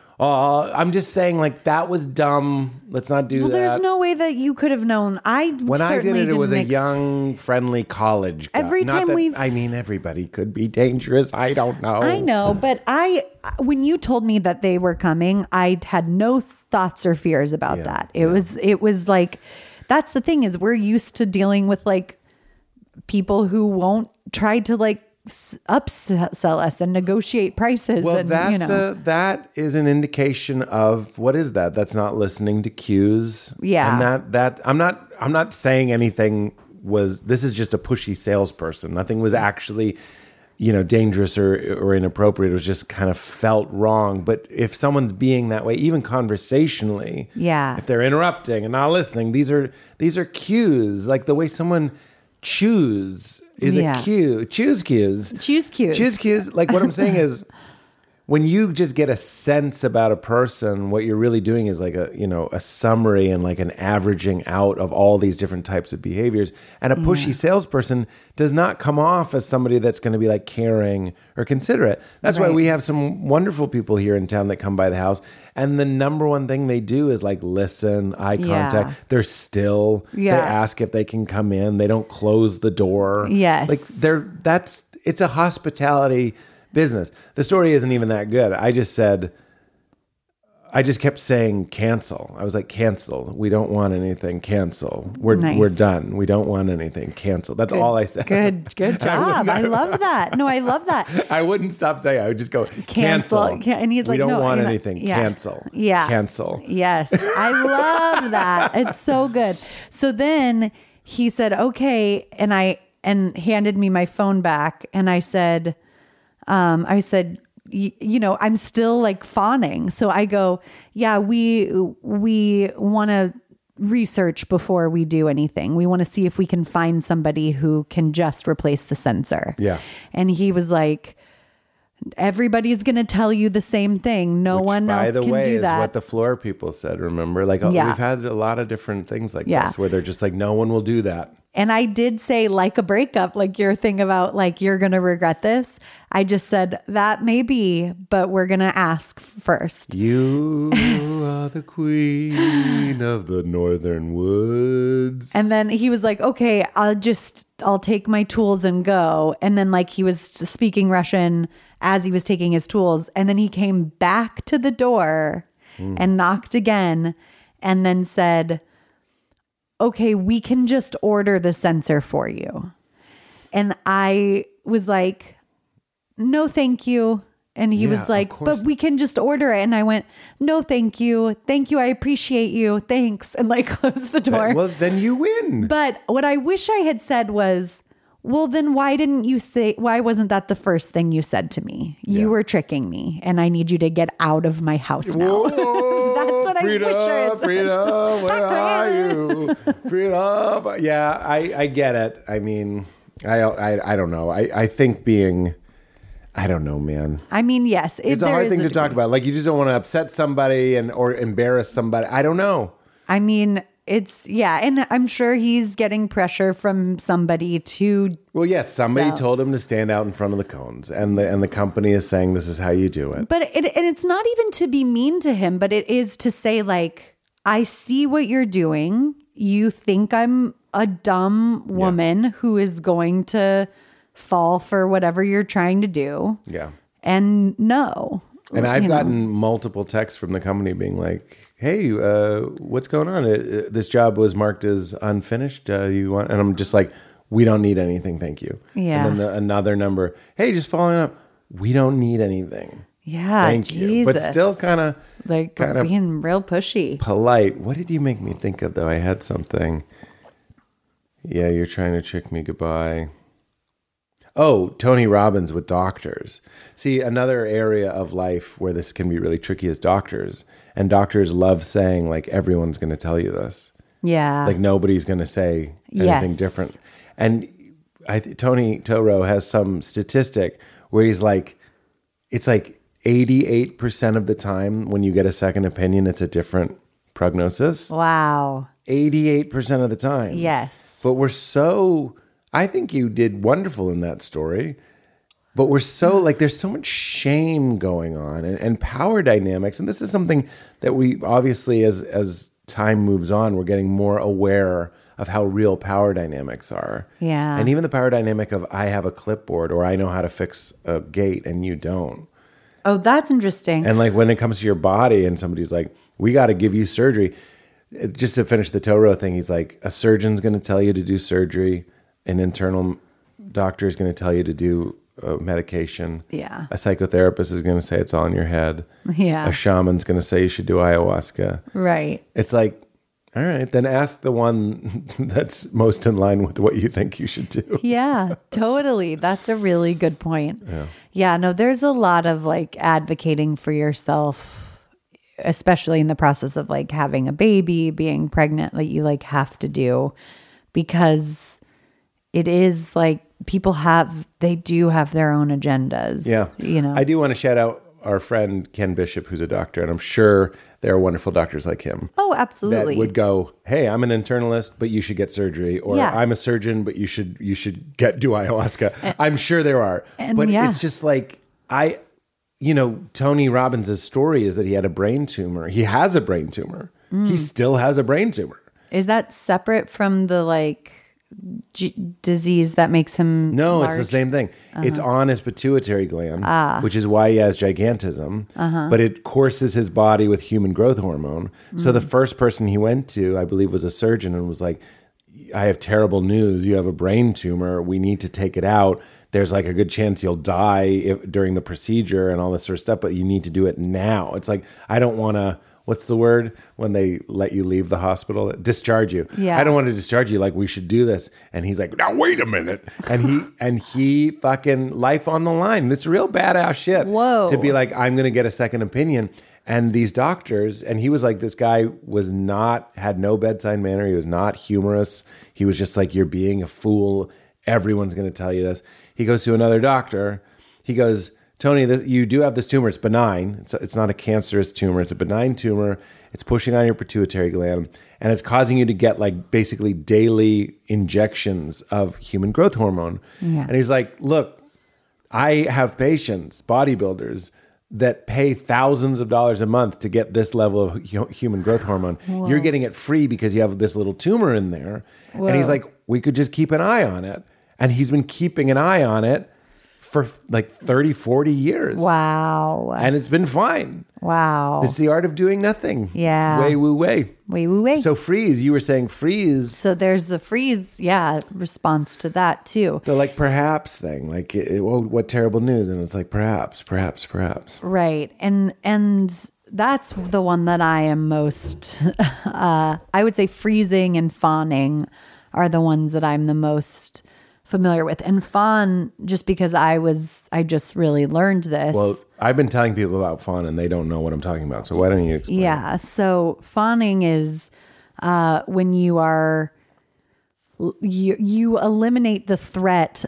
Uh, I'm just saying like that was dumb. Let's not do Well, that. there's no way that you could have known. I When I did it, it was a mix- young, friendly college guy. Every Not time that- we've- I mean, everybody could be dangerous. I don't know. I know, but I, when you told me that they were coming, I had no thoughts or fears about Yeah, that. It was, it was like, that's the thing is we're used to dealing with like people who won't try to like s- upsell us and negotiate prices. Well, and, that's you know. a, that is an indication of what is that? That's not listening to cues. Yeah. and that that I'm not I'm not saying anything was. This is just a pushy salesperson. Nothing was actually, you know, dangerous or or inappropriate. It was just kind of felt wrong. But if someone's being that way, even conversationally, Yeah. if they're interrupting and not listening, these are these are cues. Like the way someone chews is Yeah. a cue. Choose cues. Choose cues. Choose cues. Like what I'm saying is, when you just get a sense about a person, what you're really doing is like a, you know, a summary and like an averaging out of all these different types of behaviors. And a pushy salesperson does not come off as somebody that's going to be like caring or considerate. That's why Right. we have some wonderful people here in town that come by the house. And the number one thing they do is like listen, eye Yeah. contact. They're still, Yeah. they ask if they can come in. They don't close the door. Yes. Like they're, that's, it's a hospitality business. The story isn't even that good. I just said, I just kept saying cancel. I was like, cancel. We don't want anything. Cancel. We're Nice. we're done. We don't want anything. Cancel. That's all I said. Good, good job. I love that. No, I love that. I wouldn't stop saying. I would just go Cancel. cancel. Ca- and he's we like, don't no, want you're not- anything. yeah. Cancel. Yeah. Cancel. Yes. I love that. It's so good. So then he said, okay. And I, and handed me my phone back. And I said, um, I said, y- you know, I'm still like fawning. So I go, yeah, we, we want to research before we do anything. We want to see if we can find somebody who can just replace the sensor. Yeah. And he was like, everybody's going to tell you the same thing. No Which, one by else the can way, do is that. what the floor people said. Remember, like Yeah. we've had a lot of different things like Yeah. this where they're just like, no one will do that. And I did say like a breakup, like your thing about like, you're going to regret this. I just said that may be, but we're going to ask first. You are the queen of the northern woods. And then he was like, okay, I'll just, I'll take my tools and go. And then like he was speaking Russian as he was taking his tools. And then he came back to the door mm. and knocked again and then said, okay, we can just order the sensor for you. And I was like, no, thank you. And he Yeah, was of like, course but we can just order it. And I went, no, thank you. Thank you. I appreciate you. Thanks. And like closed the door. Well, then you win. But what I wish I had said was, well, then why didn't you say, why wasn't that the first thing you said to me? You Yeah. were tricking me and I need you to get out of my house now. That's what what freedom, I wish I had said. freedom, where are you? Freedom. Yeah, I, I get it. I mean, I, I, I don't know. I, I think being, I don't know, man. I mean, yes. It, It's a there hard is thing a to talk degree. about. Like, you just don't want to upset somebody and or embarrass somebody. I don't know. I mean, it's, yeah. And I'm sure he's getting pressure from somebody to. Well, yes, somebody sell. told him to stand out in front of the cones, and the and the company is saying this is how you do it. But it, and it's not even to be mean to him, but it is to say, like, I see what you're doing. You think I'm a dumb woman who is going to fall for whatever you're trying to do. Yeah. And no. And I've you know. gotten multiple texts from the company being like, "Hey, uh, what's going on? Uh, uh, this job was marked as unfinished. Uh, you want?" And I'm just like, "We don't need anything, thank you." Yeah. And then the, another number, "Hey, just following up. We don't need anything. Yeah. Thank Jesus. you." But still, kind of like kind of being real pushy. polite. What did you make me think of though? I had something. Yeah, you're trying to trick me. Goodbye. Oh, Tony Robbins with doctors. See, another area of life where this can be really tricky is doctors. And doctors love saying, like, everyone's going to tell you this. Yeah. Like, nobody's going to say anything Yes. different. And I, Tony Toro has some statistic where he's like, it's like eighty-eight percent of the time when you get a second opinion, it's a different prognosis. Wow. eighty-eight percent of the time. Yes. But we're so, I think you did wonderful in that story. But we're so, like, there's so much shame going on and, and power dynamics. And this is something that we obviously, as as time moves on, we're getting more aware of how real power dynamics are. Yeah. And even the power dynamic of I have a clipboard or I know how to fix a gate and you don't. Oh, that's interesting. And like when it comes to your body and somebody's like, we got to give you surgery. Just to finish the Toro thing, he's like, a surgeon's going to tell you to do surgery. An internal doctor is going to tell you to do uh, medication. Yeah. A psychotherapist is going to say it's all in your head. Yeah. A shaman's going to say you should do ayahuasca. Right. It's like, all right, then ask the one that's most in line with what you think you should do. Yeah, totally. That's a really good point. Yeah. Yeah, no, there's a lot of like advocating for yourself, especially in the process of like having a baby, being pregnant, like you like have to do, because it is like people have, they do have their own agendas. Yeah. You know, I do want to shout out our friend Ken Bishop, who's a doctor, and I'm sure there are wonderful doctors like him. Oh, absolutely. That would go, hey, I'm an internalist, but you should get surgery, or Yeah. I'm a surgeon, but you should you should get do ayahuasca. And, I'm sure there are, and but yeah. it's just like I, you know, Tony Robbins' story is that he had a brain tumor. He has a brain tumor. Mm. He still has a brain tumor. Is that separate from the like G- disease that makes him No, large? it's the same thing. Uh-huh. It's on his pituitary gland, Ah. which is why he has gigantism. Uh-huh. But it courses his body with human growth hormone. Mm. So the first person he went to, I believe, was a surgeon and was like, I have terrible news. You have a brain tumor. We need to take it out. There's like a good chance you'll die if, during the procedure and all this sort of stuff, but you need to do it now. It's like, I don't want to... What's the word when they let you leave the hospital? Discharge you. Yeah. I don't want to discharge you. Like, we should do this. And he's like, now wait a minute. And he and he fucking life on the line. It's real badass shit. Whoa. To be like, I'm going to get a second opinion. And these doctors, and he was like, this guy was not, had no bedside manner. He was not humorous. He was just like, you're being a fool. Everyone's going to tell you this. He goes to another doctor. He goes, Tony, this, you do have this tumor. It's benign. It's, it's not a cancerous tumor. It's a benign tumor. It's pushing on your pituitary gland, and it's causing you to get like basically daily injections of human growth hormone. Yeah. And he's like, look, I have patients, bodybuilders, that pay thousands of dollars a month to get this level of hu- human growth hormone. Whoa. You're getting it free because you have this little tumor in there. Whoa. And he's like, we could just keep an eye on it. And he's been keeping an eye on it for like thirty, forty years. Wow. And it's been fine. Wow. It's the art of doing nothing. Yeah. Way, woo, way. Wait, wait, wait. So freeze, you were saying freeze. So there's the freeze, yeah, response to that too. The like perhaps thing, like, it, oh, what terrible news. And it's like, perhaps, perhaps, perhaps. Right. And and that's the one that I am most uh I would say freezing and fawning are the ones that I'm the most familiar with. And fawn, just because I was, I just really learned this. Well, I've been telling people about fawn and they don't know what I'm talking about. So why don't you explain? Yeah. So fawning is uh, when you are, you, you eliminate the threat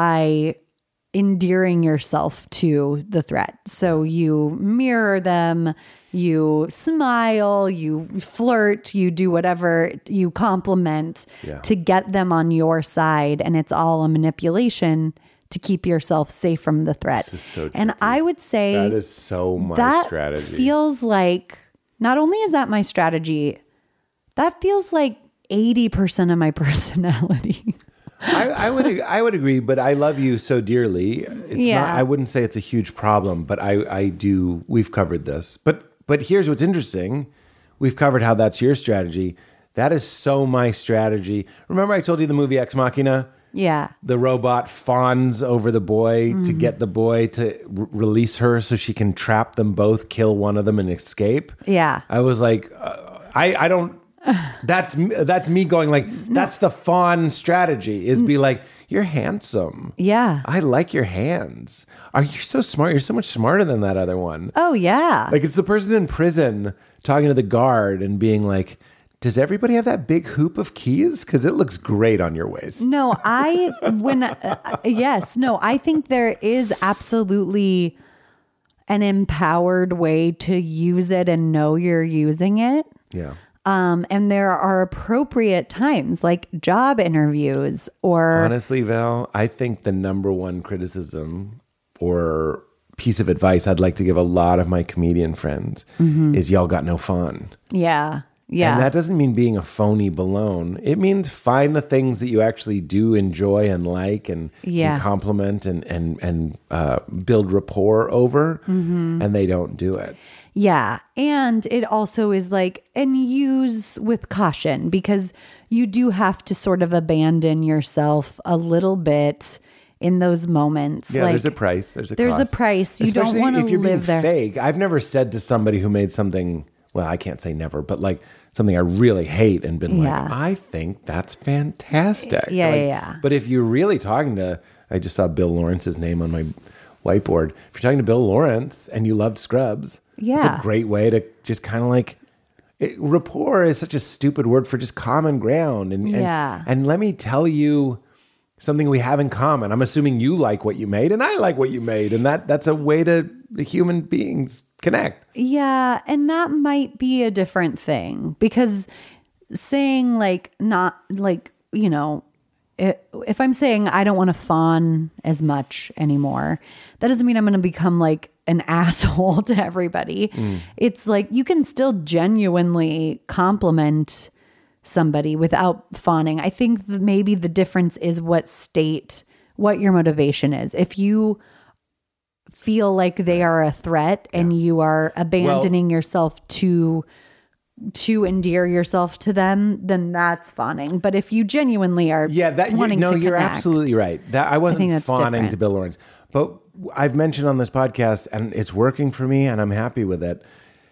by endearing yourself to the threat. So you mirror them, you smile, you flirt, you do whatever, you compliment Yeah. to get them on your side. And it's all a manipulation to keep yourself safe from the threat. This is so and tricky. I would say That is so my that strategy. feels like, not only is that my strategy, that feels like eighty percent of my personality. I, I would I would agree, but I love you so dearly. It's Yeah. not, I wouldn't say it's a huge problem, but I, I do. We've covered this, but but here's what's interesting: we've covered how that's your strategy. That is so my strategy. Remember, I told you the movie Ex Machina. Yeah. The robot fawns over the boy Mm-hmm. to get the boy to r- release her so she can trap them both, kill one of them, and escape. Yeah. I was like, uh, I I don't. That's that's me going like that's the fawn strategy is be like, you're handsome. Yeah. I like your hands. Are you so smart? You're so much smarter than that other one. Oh, yeah. Like it's the person in prison talking to the guard and being like, does everybody have that big hoop of keys? Because it looks great on your waist. No, I, when, uh, yes, no, I think there is absolutely an empowered way to use it and know you're using it. Yeah. Um, and there are appropriate times like job interviews or Honestly, Val, I think the number one criticism or piece of advice I'd like to give a lot of my comedian friends is y'all got no fun. yeah, yeah, And that doesn't mean being a phony balloon. It means find the things that you actually do enjoy and like and Yeah. can compliment and and and uh, build rapport over, and they don't do it. yeah. And it also is like, and use with caution because you do have to sort of abandon yourself a little bit in those moments. Yeah, like, there's a price. There's a there's a cost. price. You don't Especially wanna if you're being live there. fake. I've never said to somebody who made something. Well, I can't say never, but like something I really hate and been Yeah. like, I think that's fantastic. Yeah, Like, yeah, yeah. But if you're really talking to, I just saw Bill Lawrence's name on my whiteboard. If you're talking to Bill Lawrence and you loved Scrubs, it's Yeah. a great way to just kind of like, it, rapport is such a stupid word for just common ground. And, and, Yeah. and let me tell you something we have in common. I'm assuming you like what you made and I like what you made. And that that's a way to the human beings connect. Yeah, and that might be a different thing because saying like not like, you know, it, if I'm saying I don't want to fawn as much anymore, that doesn't mean I'm going to become like an asshole to everybody. It's like you can still genuinely compliment somebody without fawning. I think that maybe the difference is what state, what your motivation is. If you feel like they are a threat and you are abandoning yourself to to endear yourself to them, then that's fawning. But if you genuinely are Yeah, that you, wanting no, to you're connect, absolutely right. That I wasn't that's fawning different. to Bill Lawrence, but I've mentioned on this podcast, and it's working for me, and I'm happy with it.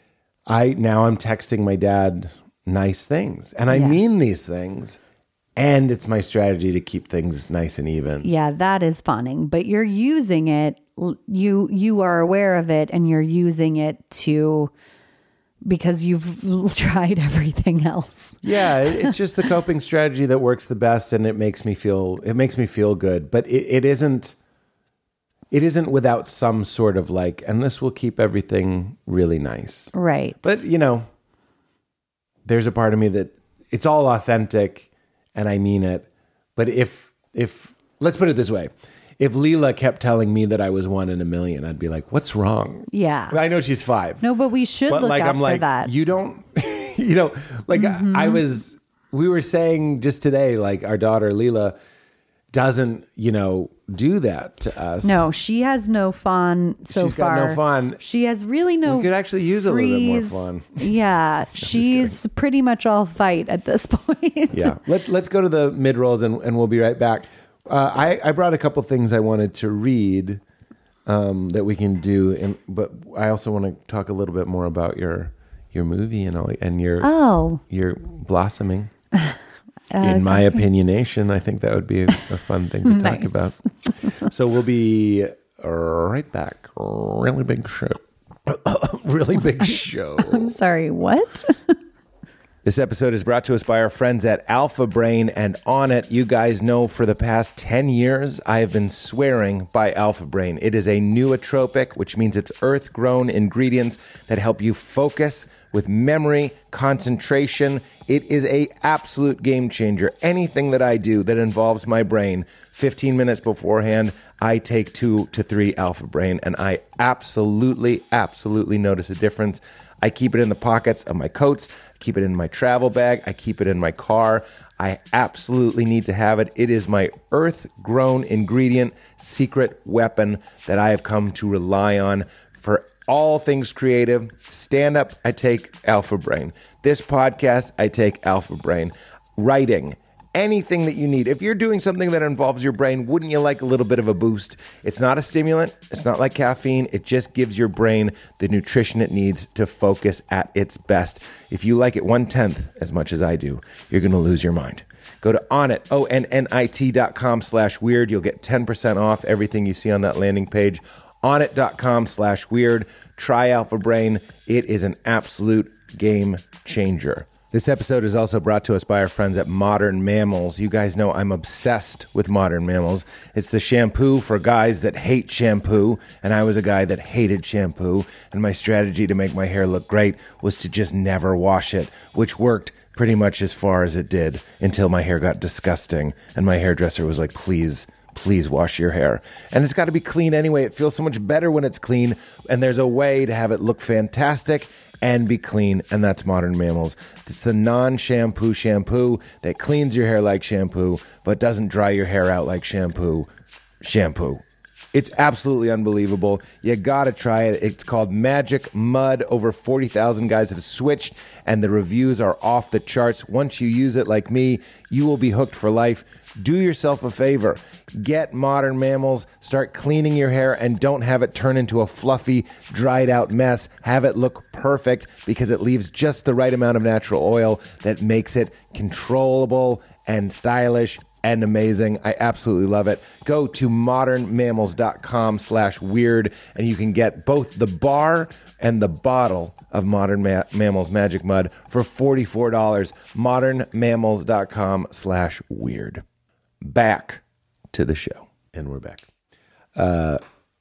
I now I'm texting my dad nice things, and I Yeah. mean these things, and it's my strategy to keep things nice and even. yeah, that is fawning. But you're using it. You you are aware of it, and you're using it to because you've tried everything else. Yeah, it- it's just the coping strategy that works the best, and it makes me feel it makes me feel good. But it, it isn't it isn't without some sort of like, and this will keep everything really nice. Right. But you know, there's a part of me that it's all authentic, and I mean it. But if if let's put it this way, if Leela kept telling me that I was one in a million, I'd be like, "What's wrong?" Yeah. I know she's five. No, but we should But look like out I'm for like that. you don't you know like Mm-hmm. I, I was we were saying just today like our daughter Leela doesn't you know do that to us. No, she has no fun so She's got far. no fun. She has really no. We could actually use a little bit more freeze. fun. Yeah, she's pretty much all fight at this point. Yeah, let's let's go to the mid rolls and, and we'll be right back. Uh, I I brought a couple things I wanted to read um, that we can do, and but I also want to talk a little bit more about your your movie and all and your Oh, your blossoming. In my opinionation, I think that would be a, a fun thing to talk Nice. about. So we'll be right back. Really big show. Really big show. I'm sorry, what? This episode is brought to us by our friends at Alpha Brain, and on it, you guys know for the past ten years, I have been swearing by Alpha Brain. It is a nootropic, which means it's earth-grown ingredients that help you focus with memory, concentration. It is a absolute game changer. Anything that I do that involves my brain, fifteen minutes beforehand, I take two to three Alpha Brain, and I absolutely, absolutely notice a difference. I keep it in the pockets of my coats. I keep it in my travel bag. I keep it in my car. I absolutely need to have it. It is my earth-grown ingredient secret weapon that I have come to rely on for all things creative. Stand up, I take Alpha Brain. This podcast, I take Alpha Brain. Writing, anything that you need. If you're doing something that involves your brain, wouldn't you like a little bit of a boost? It's not a stimulant. It's not like caffeine. It just gives your brain the nutrition it needs to focus at its best. If you like it one-tenth as much as I do, you're going to lose your mind. Go to Onnit, O N N I T dot com slash weird. You'll get ten percent off everything you see on that landing page. Onnit dot com slash weird. Try Alpha Brain. It is an absolute game changer. This episode is also brought to us by our friends at Modern Mammals. You guys know I'm obsessed with Modern Mammals. It's the shampoo for guys that hate shampoo, and I was a guy that hated shampoo, and my strategy to make my hair look great was to just never wash it, which worked pretty much as far as it did until my hair got disgusting, and my hairdresser was like, please, please wash your hair. And it's got to be clean anyway. It feels so much better when it's clean, and there's a way to have it look fantastic and be clean, and that's Modern Mammals. It's the non-shampoo shampoo that cleans your hair like shampoo, but doesn't dry your hair out like shampoo. Shampoo. It's absolutely unbelievable. You gotta try it. It's called Magic Mud. Over forty thousand guys have switched, and the reviews are off the charts. Once you use it like me, you will be hooked for life. Do yourself a favor. Get Modern Mammals. Start cleaning your hair and don't have it turn into a fluffy, dried out mess. Have it look perfect because it leaves just the right amount of natural oil that makes it controllable and stylish and amazing. I absolutely love it. Go to modern mammals dot com slash weird and you can get both the bar and the bottle of Modern Ma- Mammals Magic Mud for forty-four dollars. modern mammals dot com slash weird. Back to the show. And we're back. Uh,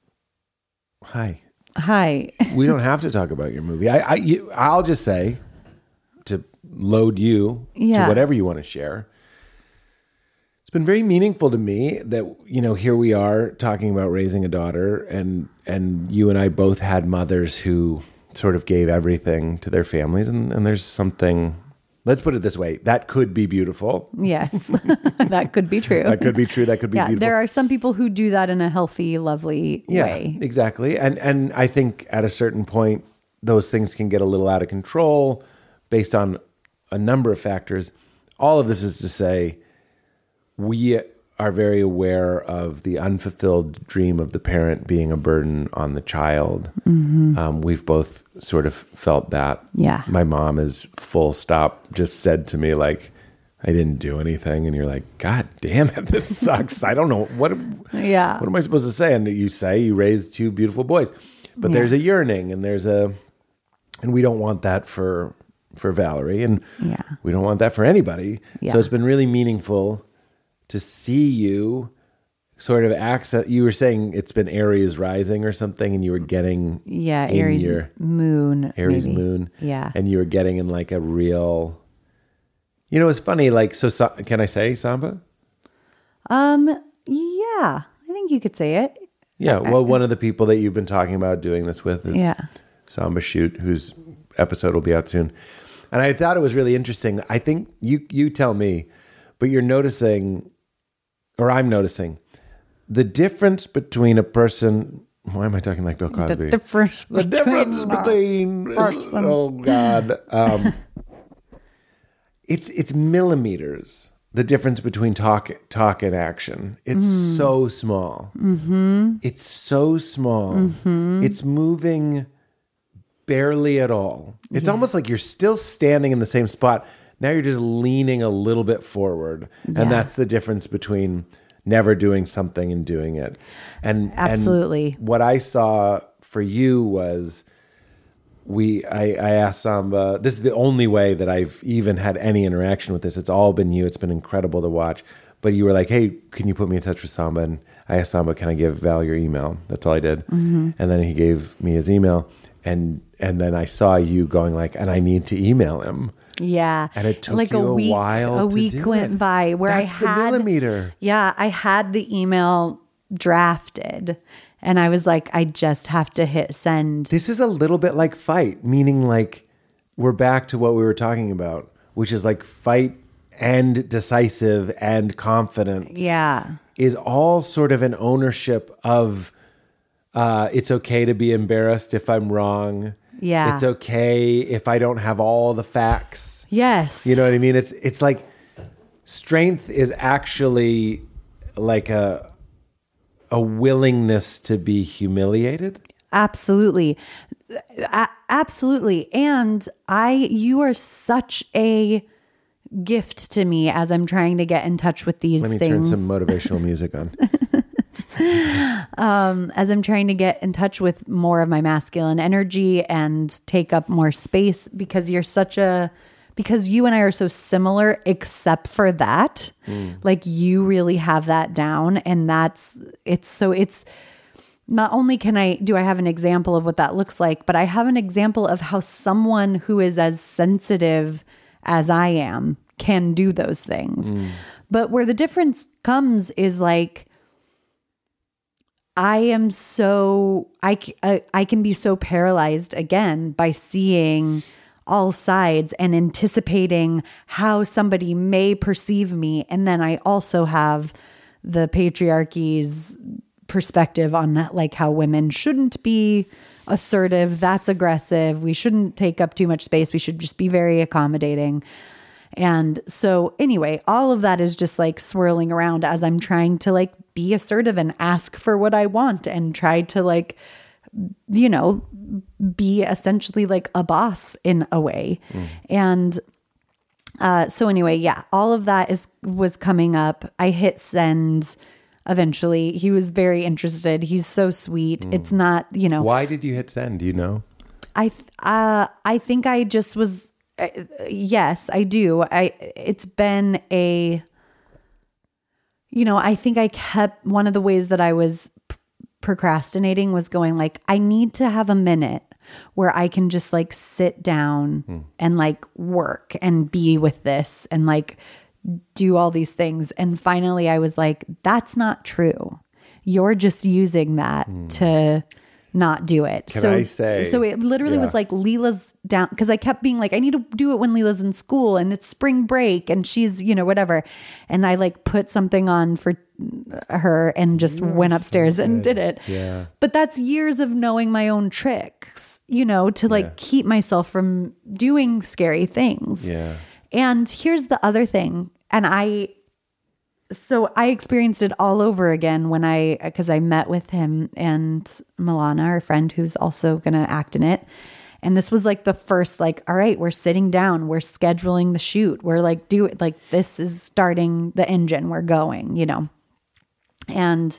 hi. Hi. We don't have to talk about your movie. I, I, you, I'll just say to load you Yeah. to whatever you want to share. It's been very meaningful to me that, you know, here we are talking about raising a daughter, and and you and I both had mothers who sort of gave everything to their families, and, and there's something, let's put it this way, that could be beautiful. Yes, that could be true. That could be true. That could be yeah, beautiful. there are some people who do that in a healthy, lovely Yeah, way. exactly. And and I think at a certain point, those things can get a little out of control based on a number of factors. All of this is to say, we are very aware of the unfulfilled dream of the parent being a burden on the child. Mm-hmm. Um, we've both sort of felt that. Yeah. My mom is full stop just said to me, like, I didn't do anything. And you're like, God damn it, this sucks. I don't know. What, Yeah. what am I supposed to say? And you say you raised two beautiful boys. But Yeah. there's a yearning and there's a, and we don't want that for, for Valerie. And Yeah. we don't want that for anybody. Yeah. So it's been really meaningful to see you sort of access. You were saying it's been Aries rising or something, and you were getting Yeah, in Aries your moon. Aries maybe. moon, Yeah. and you were getting in like a real. You know, it's funny. Like, so, so can I say Samba? Um. Yeah, I think you could say it. Yeah. Well, one of the people that you've been talking about doing this with is Yeah. Samba Shoot, whose episode will be out soon. And I thought it was really interesting. I think you you tell me, but you're noticing, or I'm noticing, the difference between a person. Why am I talking like Bill Cosby? The difference The between difference the between person. oh God, um, it's it's millimeters. The difference between talk talk and action. It's Mm. so small. Mm-hmm. It's so small. Mm-hmm. It's moving barely at all. It's almost like you're still standing in the same spot. Now you're just leaning a little bit forward. Yeah. And that's the difference between never doing something and doing it. And Absolutely. And what I saw for you was we I, I asked Samba, this is the only way that I've even had any interaction with this. It's all been you. It's been incredible to watch. But you were like, hey, can you put me in touch with Samba? And I asked Samba, can I give Val your email? That's all I did. Mm-hmm. And then he gave me his email. And and then I saw you going like, and I need to email him. Yeah. And it took like you a week, a while A to week do went it. by where That's I the had millimeter. Yeah, I had the email drafted and I was like, I just have to hit send. This is a little bit like fight, meaning like we're back to what we were talking about, which is like fight and decisive and confidence. Yeah. Is all sort of an ownership of uh, it's okay to be embarrassed if I'm wrong. Yeah. It's okay if I don't have all the facts. Yes. You know what I mean? It's it's like strength is actually like a a willingness to be humiliated. Absolutely. A- absolutely. And I you are such a gift to me as I'm trying to get in touch with these Let me things. turn some motivational music on. um, as I'm trying to get in touch with more of my masculine energy and take up more space because you're such a, because you and I are so similar, except for that, mm. like you really have that down. And that's, it's so it's not only can I, do I have an example of what that looks like, but I have an example of how someone who is as sensitive as I am can do those things. Mm. But where the difference comes is like, I am so, I, I, I can be so paralyzed again by seeing all sides and anticipating how somebody may perceive me. And then I also have the patriarchy's perspective on like how women shouldn't be assertive. That's aggressive. We shouldn't take up too much space. We should just be very accommodating. And so anyway, all of that is just like swirling around as I'm trying to like be assertive and ask for what I want and try to like, you know, be essentially like a boss in a way. Mm. And uh, so anyway, yeah, all of that is was coming up. I hit send eventually. He was very interested. He's so sweet. Mm. It's not, you know. Why did you hit send? Do you know? I uh, I think I just was. Uh, yes, I do. I it's been a, you know, I think I kept one of the ways that I was p- procrastinating was going like, I need to have a minute where I can just like sit down hmm. and like work and be with this and like do all these things. And finally I was like, that's not true. You're just using that hmm. to not do it. Can so, I say, so it literally yeah. was like Leela's down because I kept being like, I need to do it when Leela's in school and it's spring break and she's, you know, whatever. And I like put something on for her and just You're went upstairs so and did it. Yeah. But that's years of knowing my own tricks, you know, to like yeah. keep myself from doing scary things. Yeah. And here's the other thing. And I, So I experienced it all over again when I, because I met with him and Milana, our friend who's also going to act in it. And this was like the first, like, all right, we're sitting down, we're scheduling the shoot. We're like, do it. Like, this is starting the engine. We're going, you know? And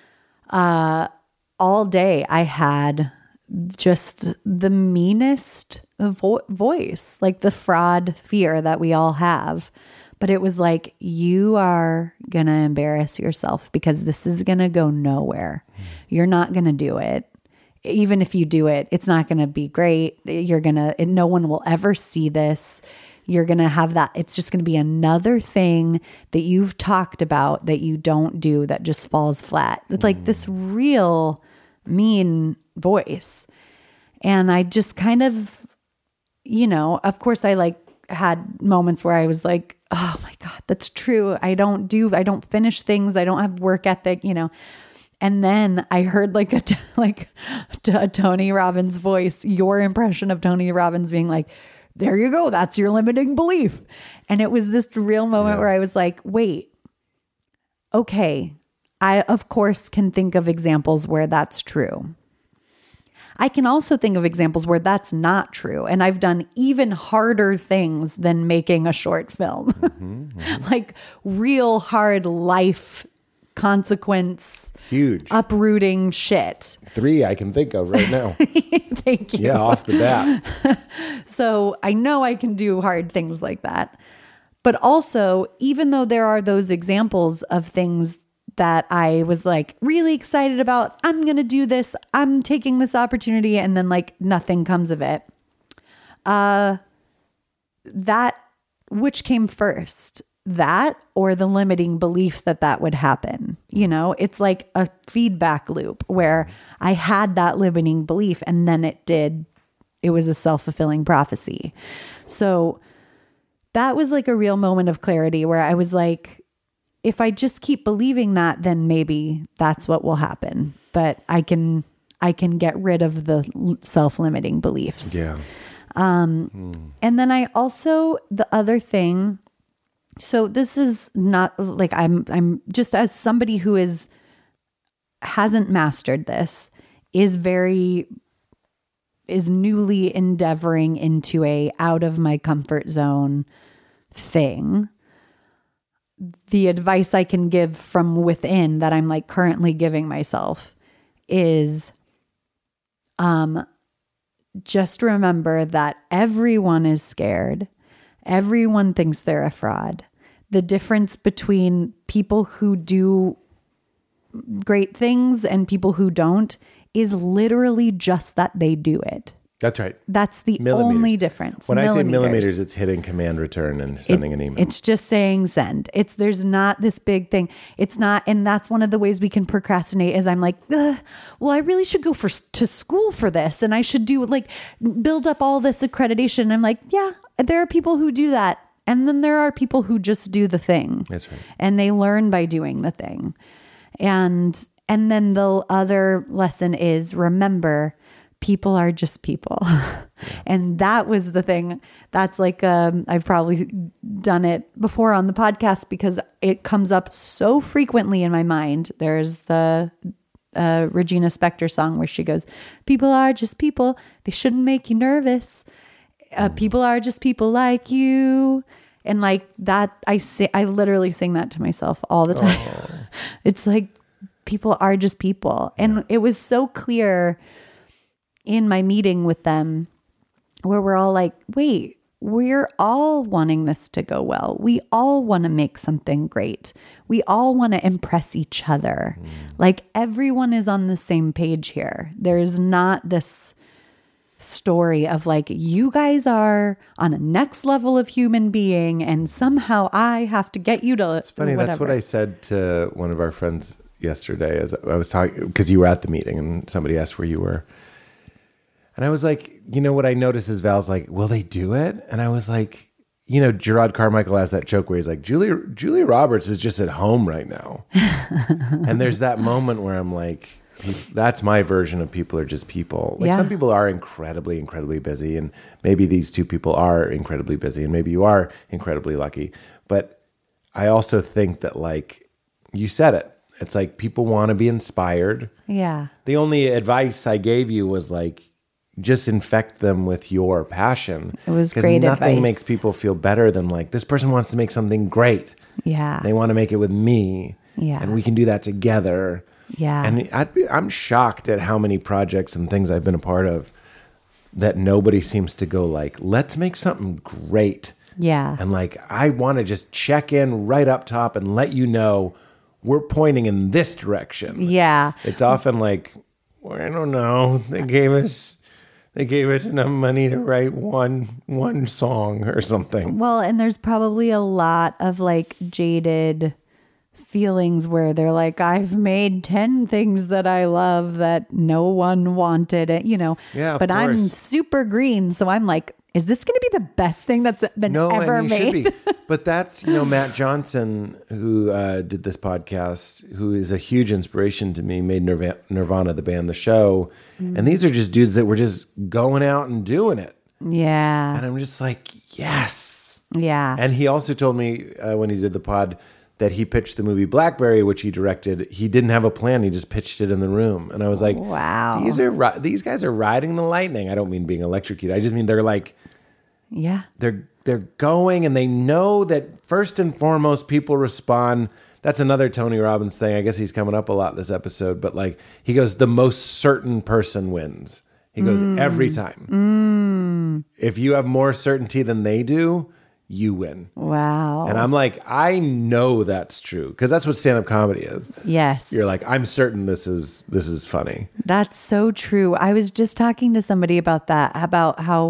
uh, all day I had just the meanest vo- voice, like the fraud fear that we all have. But it was like, you are going to embarrass yourself because this is going to go nowhere. Mm. You're not going to do it. Even if you do it, it's not going to be great. You're going to, no one will ever see this. You're going to have that. It's just going to be another thing that you've talked about that you don't do that just falls flat. It's mm. like this real mean voice. And I just kind of, you know, of course I like had moments where I was like, oh my God, that's true. I don't do, I don't finish things. I don't have work ethic, you know? And then I heard like a, like a Tony Robbins voice, your impression of Tony Robbins being like, there you go. That's your limiting belief. And it was this real moment yeah. where I was like, wait, okay. I of course can think of examples where that's true. I can also think of examples where that's not true. And I've done even harder things than making a short film, mm-hmm, mm-hmm. like real hard life consequence, huge uprooting shit. Three I can think of right now. Thank you. Yeah, off the bat. So I know I can do hard things like that. But also, even though there are those examples of things that I was like really excited about, I'm going to do this, I'm taking this opportunity, and then like nothing comes of it. Uh, that, which came first? That or the limiting belief that that would happen? You know, it's like a feedback loop where I had that limiting belief and then it did, it was a self-fulfilling prophecy. So that was like a real moment of clarity where I was like, if I just keep believing that, then maybe that's what will happen. But I can, I can get rid of the self-limiting beliefs. Yeah. Um, mm. And then I also, the other thing, so this is not like I'm, I'm just as somebody who is, hasn't mastered this, is very, is newly endeavoring into a out of my comfort zone thing. The advice I can give from within that I'm like currently giving myself is, um, just remember that everyone is scared. Everyone thinks they're a fraud. The difference between people who do great things and people who don't is literally just that they do it. That's right. That's the only difference. When I say millimeters, it's hitting command return and sending it, an email. It's just saying send. It's there's not this big thing. It's not, and that's one of the ways we can procrastinate. Is I'm like, well, I really should go for to school for this, and I should do like build up all this accreditation. And I'm like, yeah, there are people who do that, and then there are people who just do the thing. That's right. And they learn by doing the thing, and and then the other lesson is remember. People are just people. Yeah. And that was the thing. That's like, um, I've probably done it before on the podcast because it comes up so frequently in my mind. There's the uh, Regina Spektor song where she goes, people are just people. They shouldn't make you nervous. Uh, people are just people like you. And like that, I say, I literally sing that to myself all the time. Oh. It's like, people are just people. And yeah. It was so clear in my meeting with them where we're all like, wait, we're all wanting this to go well. We all want to make something great. We all want to impress each other. Mm. Like everyone is on the same page here. There's not this story of like, you guys are on a next level of human being and somehow I have to get you to. It's funny. Whatever. That's what I said to one of our friends yesterday as I was talking, because you were at the meeting and somebody asked where you were. And I was like, you know, what I noticed is Val's like, will they do it? And I was like, you know, Gerard Carmichael has that joke where he's like, Julia, Julia Roberts is just at home right now. And there's that moment where I'm like, that's my version of people are just people. Like yeah. Some people are incredibly, incredibly busy. And maybe these two people are incredibly busy. And maybe you are incredibly lucky. But I also think that like, you said it. It's like people want to be inspired. Yeah. The only advice I gave you was like, just infect them with your passion. It was great advice. Because nothing advice. makes people feel better than like, this person wants to make something great. Yeah. They want to make it with me. Yeah. And we can do that together. Yeah. And I'd be, I'm shocked at how many projects and things I've been a part of that nobody seems to go like, let's make something great. Yeah. And like, I want to just check in right up top and let you know we're pointing in this direction. Yeah. It's often like, well, I don't know. They gave us... They gave us enough money to write one one song or something. Well, and there's probably a lot of like jaded feelings where they're like, I've made ten things that I love that no one wanted it, you know. Yeah, of but course. I'm super green, so I'm like, is this going to be the best thing that's been no, ever and you made? Should be. But that's, you know, Matt Johnson, who uh, did this podcast, who is a huge inspiration to me, made Nirvana, Nirvana the band, the show. Mm. And these are just dudes that were just going out and doing it. Yeah. And I'm just like, yes. Yeah. And he also told me uh, when he did the pod that he pitched the movie Blackberry, which he directed. He didn't have a plan. He just pitched it in the room. And I was like, wow, these are ri- these guys are riding the lightning. I don't mean being electrocuted. I just mean they're like, yeah, they're they're going, and they know that first and foremost, people respond. That's another Tony Robbins thing. I guess he's coming up a lot this episode, but like he goes, the most certain person wins. He goes mm. every time. Mm. If you have more certainty than they do, you win. Wow. And I'm like, I know that's true because that's what stand-up comedy is. Yes. You're like, I'm certain this is this is funny. That's so true. I was just talking to somebody about that, about how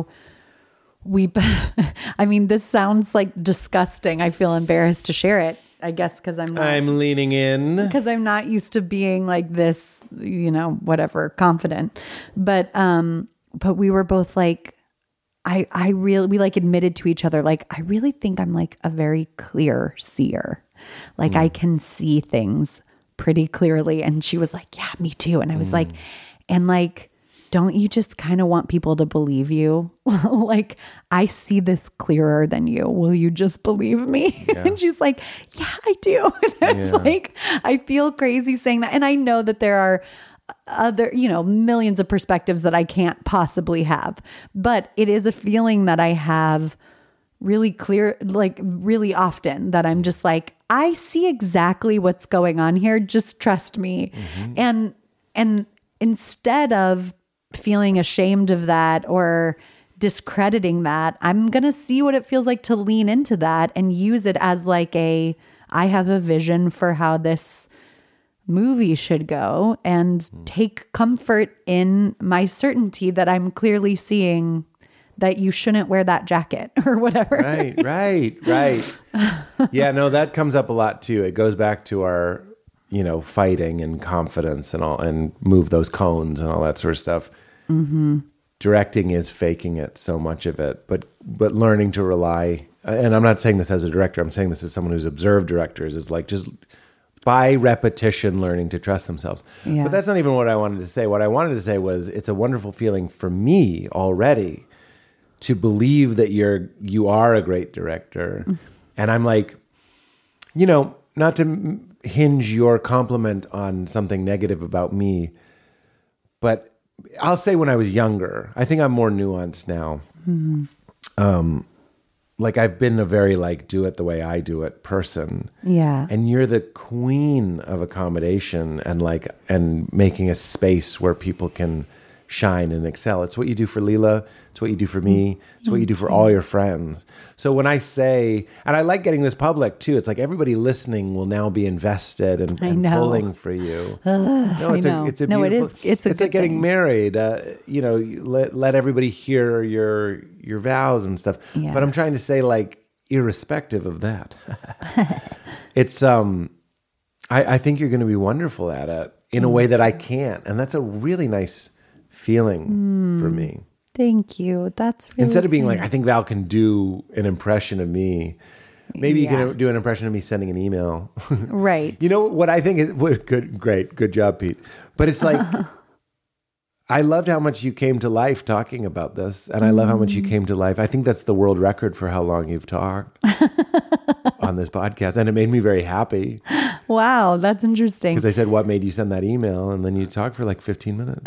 we, I mean, this sounds like disgusting. I feel embarrassed to share it, I guess, because I'm not. I'm leaning in. Because I'm not used to being like this, you know, whatever, confident. But, um, but we were both like, I, I really, we like admitted to each other, like, I really think I'm like a very clear seer. Like mm. I can see things pretty clearly. And she was like, yeah, me too. And I was mm. like, and like, don't you just kind of want people to believe you? Like, I see this clearer than you. Will you just believe me? Yeah. And she's like, yeah, I do. And I was yeah. like, I feel crazy saying that. And I know that there are other, you know, millions of perspectives that I can't possibly have. But it is a feeling that I have really clear, like really often, that I'm just like, I see exactly what's going on here. Just trust me. Mm-hmm. And, and instead of feeling ashamed of that or discrediting that, I'm going to see what it feels like to lean into that and use it as like a, I have a vision for how this movie should go, and mm. take comfort in my certainty that I'm clearly seeing that you shouldn't wear that jacket or whatever. Right, right, right. Yeah, no, that comes up a lot too. It goes back to our, you know, fighting and confidence and all, and move those cones and all that sort of stuff. Mm-hmm. Directing is faking it, so much of it, but but learning to rely. And I'm not saying this as a director. I'm saying this as someone who's observed directors. Is like just by repetition, learning to trust themselves. Yeah. But that's not even what I wanted to say. What I wanted to say was, it's a wonderful feeling for me already to believe that you're you are a great director. Mm. And I'm like, you know, not to hinge your compliment on something negative about me, but I'll say when I was younger, I think I'm more nuanced now. Mm-hmm. Um, like I've been a very like do it the way I do it person. Yeah. And you're the queen of accommodation and like and making a space where people can shine and excel. It's what you do for Leela. It's what you do for me. It's what you do for all your friends. So when I say, and I like getting this public too, it's like everybody listening will now be invested and, and pulling for you. Uh, no, it's I know. a, it's a no, beautiful, it is. It's a it's good like getting thing. married. Uh, you know, let, let everybody hear your, your vows and stuff. Yeah. But I'm trying to say, like, irrespective of that, it's, um, I, I think you're going to be wonderful at it in a way that I can't. And that's a really nice feeling mm, for me. Thank you. That's really instead of being good. like, I think Val can do an impression of me. Maybe yeah. you can do an impression of me sending an email. Right. You know what I think is good. Great. Good job, Pete. But it's like, I loved how much you came to life talking about this. And I love how much you came to life. I think that's the world record for how long you've talked on this podcast. And it made me very happy. Wow. That's interesting. Because I said, what made you send that email? And then you talked for like fifteen minutes.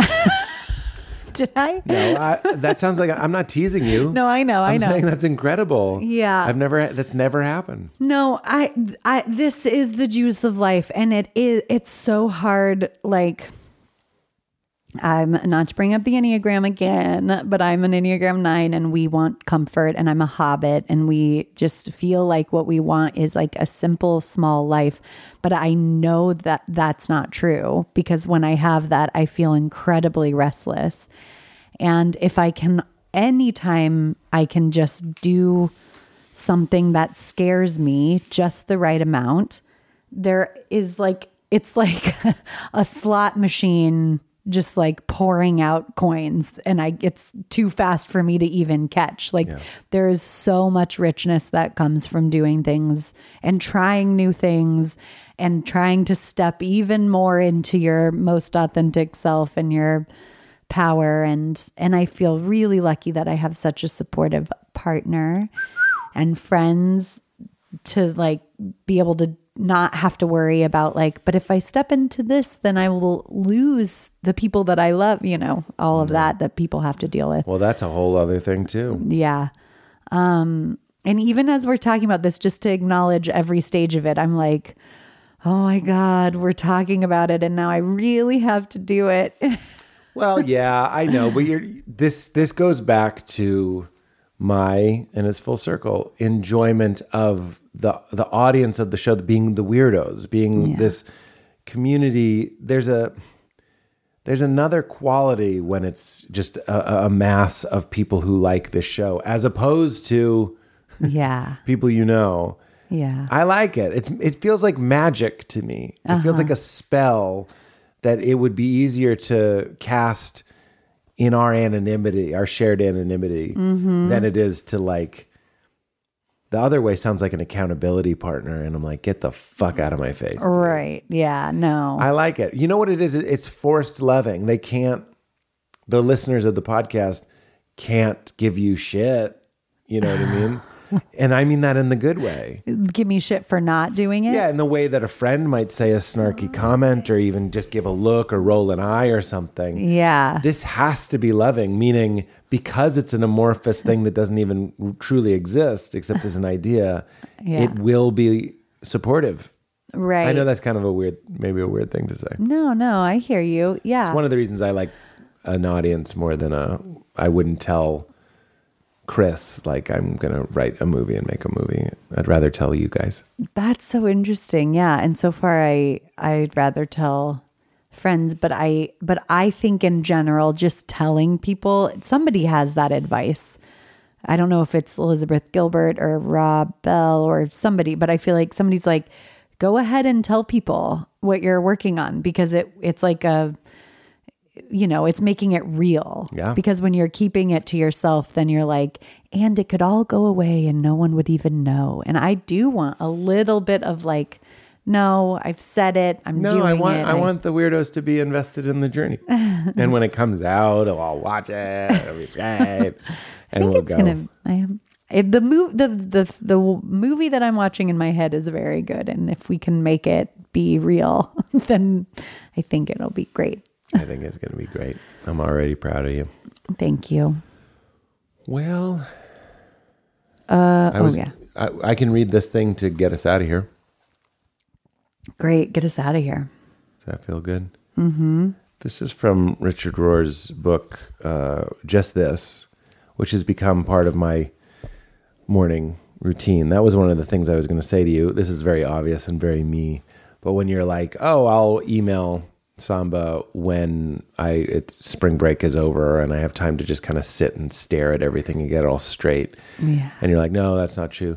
Did I? No, I, that sounds like I'm not teasing you. No, I know. I I'm know. saying that's incredible. Yeah. I've never, that's never happened. No, I, I, this is the juice of life. And it is, it's so hard. Like, I'm not to bring up the Enneagram again, but I'm an Enneagram nine and we want comfort, and I'm a Hobbit, and we just feel like what we want is like a simple, small life. But I know that that's not true, because when I have that, I feel incredibly restless. And if I can, anytime I can just do something that scares me just the right amount, there is like, it's like a slot machine just like pouring out coins, and I it's too fast for me to even catch. Like yeah. there is so much richness that comes from doing things and trying new things and trying to step even more into your most authentic self and your power. And and I feel really lucky that I have such a supportive partner and friends to like be able to not have to worry about like, but if I step into this, then I will lose the people that I love, you know, all of that that people have to deal with. Well, that's a whole other thing too. Yeah. Um, and even as we're talking about this, just to acknowledge every stage of it, I'm like, oh my God, we're talking about it. And now I really have to do it. Well, yeah, I know, but you're this this goes back to my, and it's full circle, enjoyment of the the audience of the show being the weirdos, being Yeah. this community. There's a there's another quality when it's just a, a mass of people who like this show, as opposed to Yeah. people you know. Yeah. I like it. It's it feels like magic to me. It Uh-huh. feels like a spell that it would be easier to cast in our anonymity, our shared anonymity, Mm-hmm. than it is to like. The other way sounds like an accountability partner, and I'm like, get the fuck out of my face. dude. Right. Yeah. No. I like it. You know what it is? It's forced loving. They can't. The listeners of the podcast can't give you shit. You know what I mean? And I mean that in the good way. Give me shit for not doing it. Yeah, in the way that a friend might say a snarky comment or even just give a look or roll an eye or something. Yeah. This has to be loving, meaning because it's an amorphous thing that doesn't even truly exist except as an idea, Yeah. it will be supportive. Right. I know that's kind of a weird, maybe a weird thing to say. No, no, I hear you. Yeah. It's one of the reasons I like an audience more than a, I wouldn't tell Chris, like I'm going to write a movie and make a movie. I'd rather tell you guys. That's so interesting. Yeah. And so far I I'd rather tell friends, but I but I think in general just telling people, somebody has that advice. I don't know if it's Elizabeth Gilbert or Rob Bell or somebody, but I feel like somebody's like, go ahead and tell people what you're working on, because it it's like a you know, it's making it real. Yeah. Because when you're keeping it to yourself, then you're like, and it could all go away and no one would even know. And I do want a little bit of like, no, I've said it. I'm No, doing I want it. I want the weirdos to be invested in the journey. And when it comes out, I'll watch it. It'll be great. And I think we'll it's go. gonna. I am. If the move the the the movie that I'm watching in my head is very good, and if we can make it be real, then I think it'll be great. I think it's going to be great. I'm already proud of you. Thank you. Well, Uh, I was, oh yeah, I, I can read this thing to get us out of here. great. Get us out of here. Does that feel good? Mm-hmm. This is from Richard Rohr's book, uh, Just This, which has become part of my morning routine. That was one of the things I was going to say to you. This is very obvious and very me. But when you're like, oh, I'll email Samba when I it's spring break is over and I have time to just kind of sit and stare at everything and get it all straight. Yeah. And you're like, no, that's not true.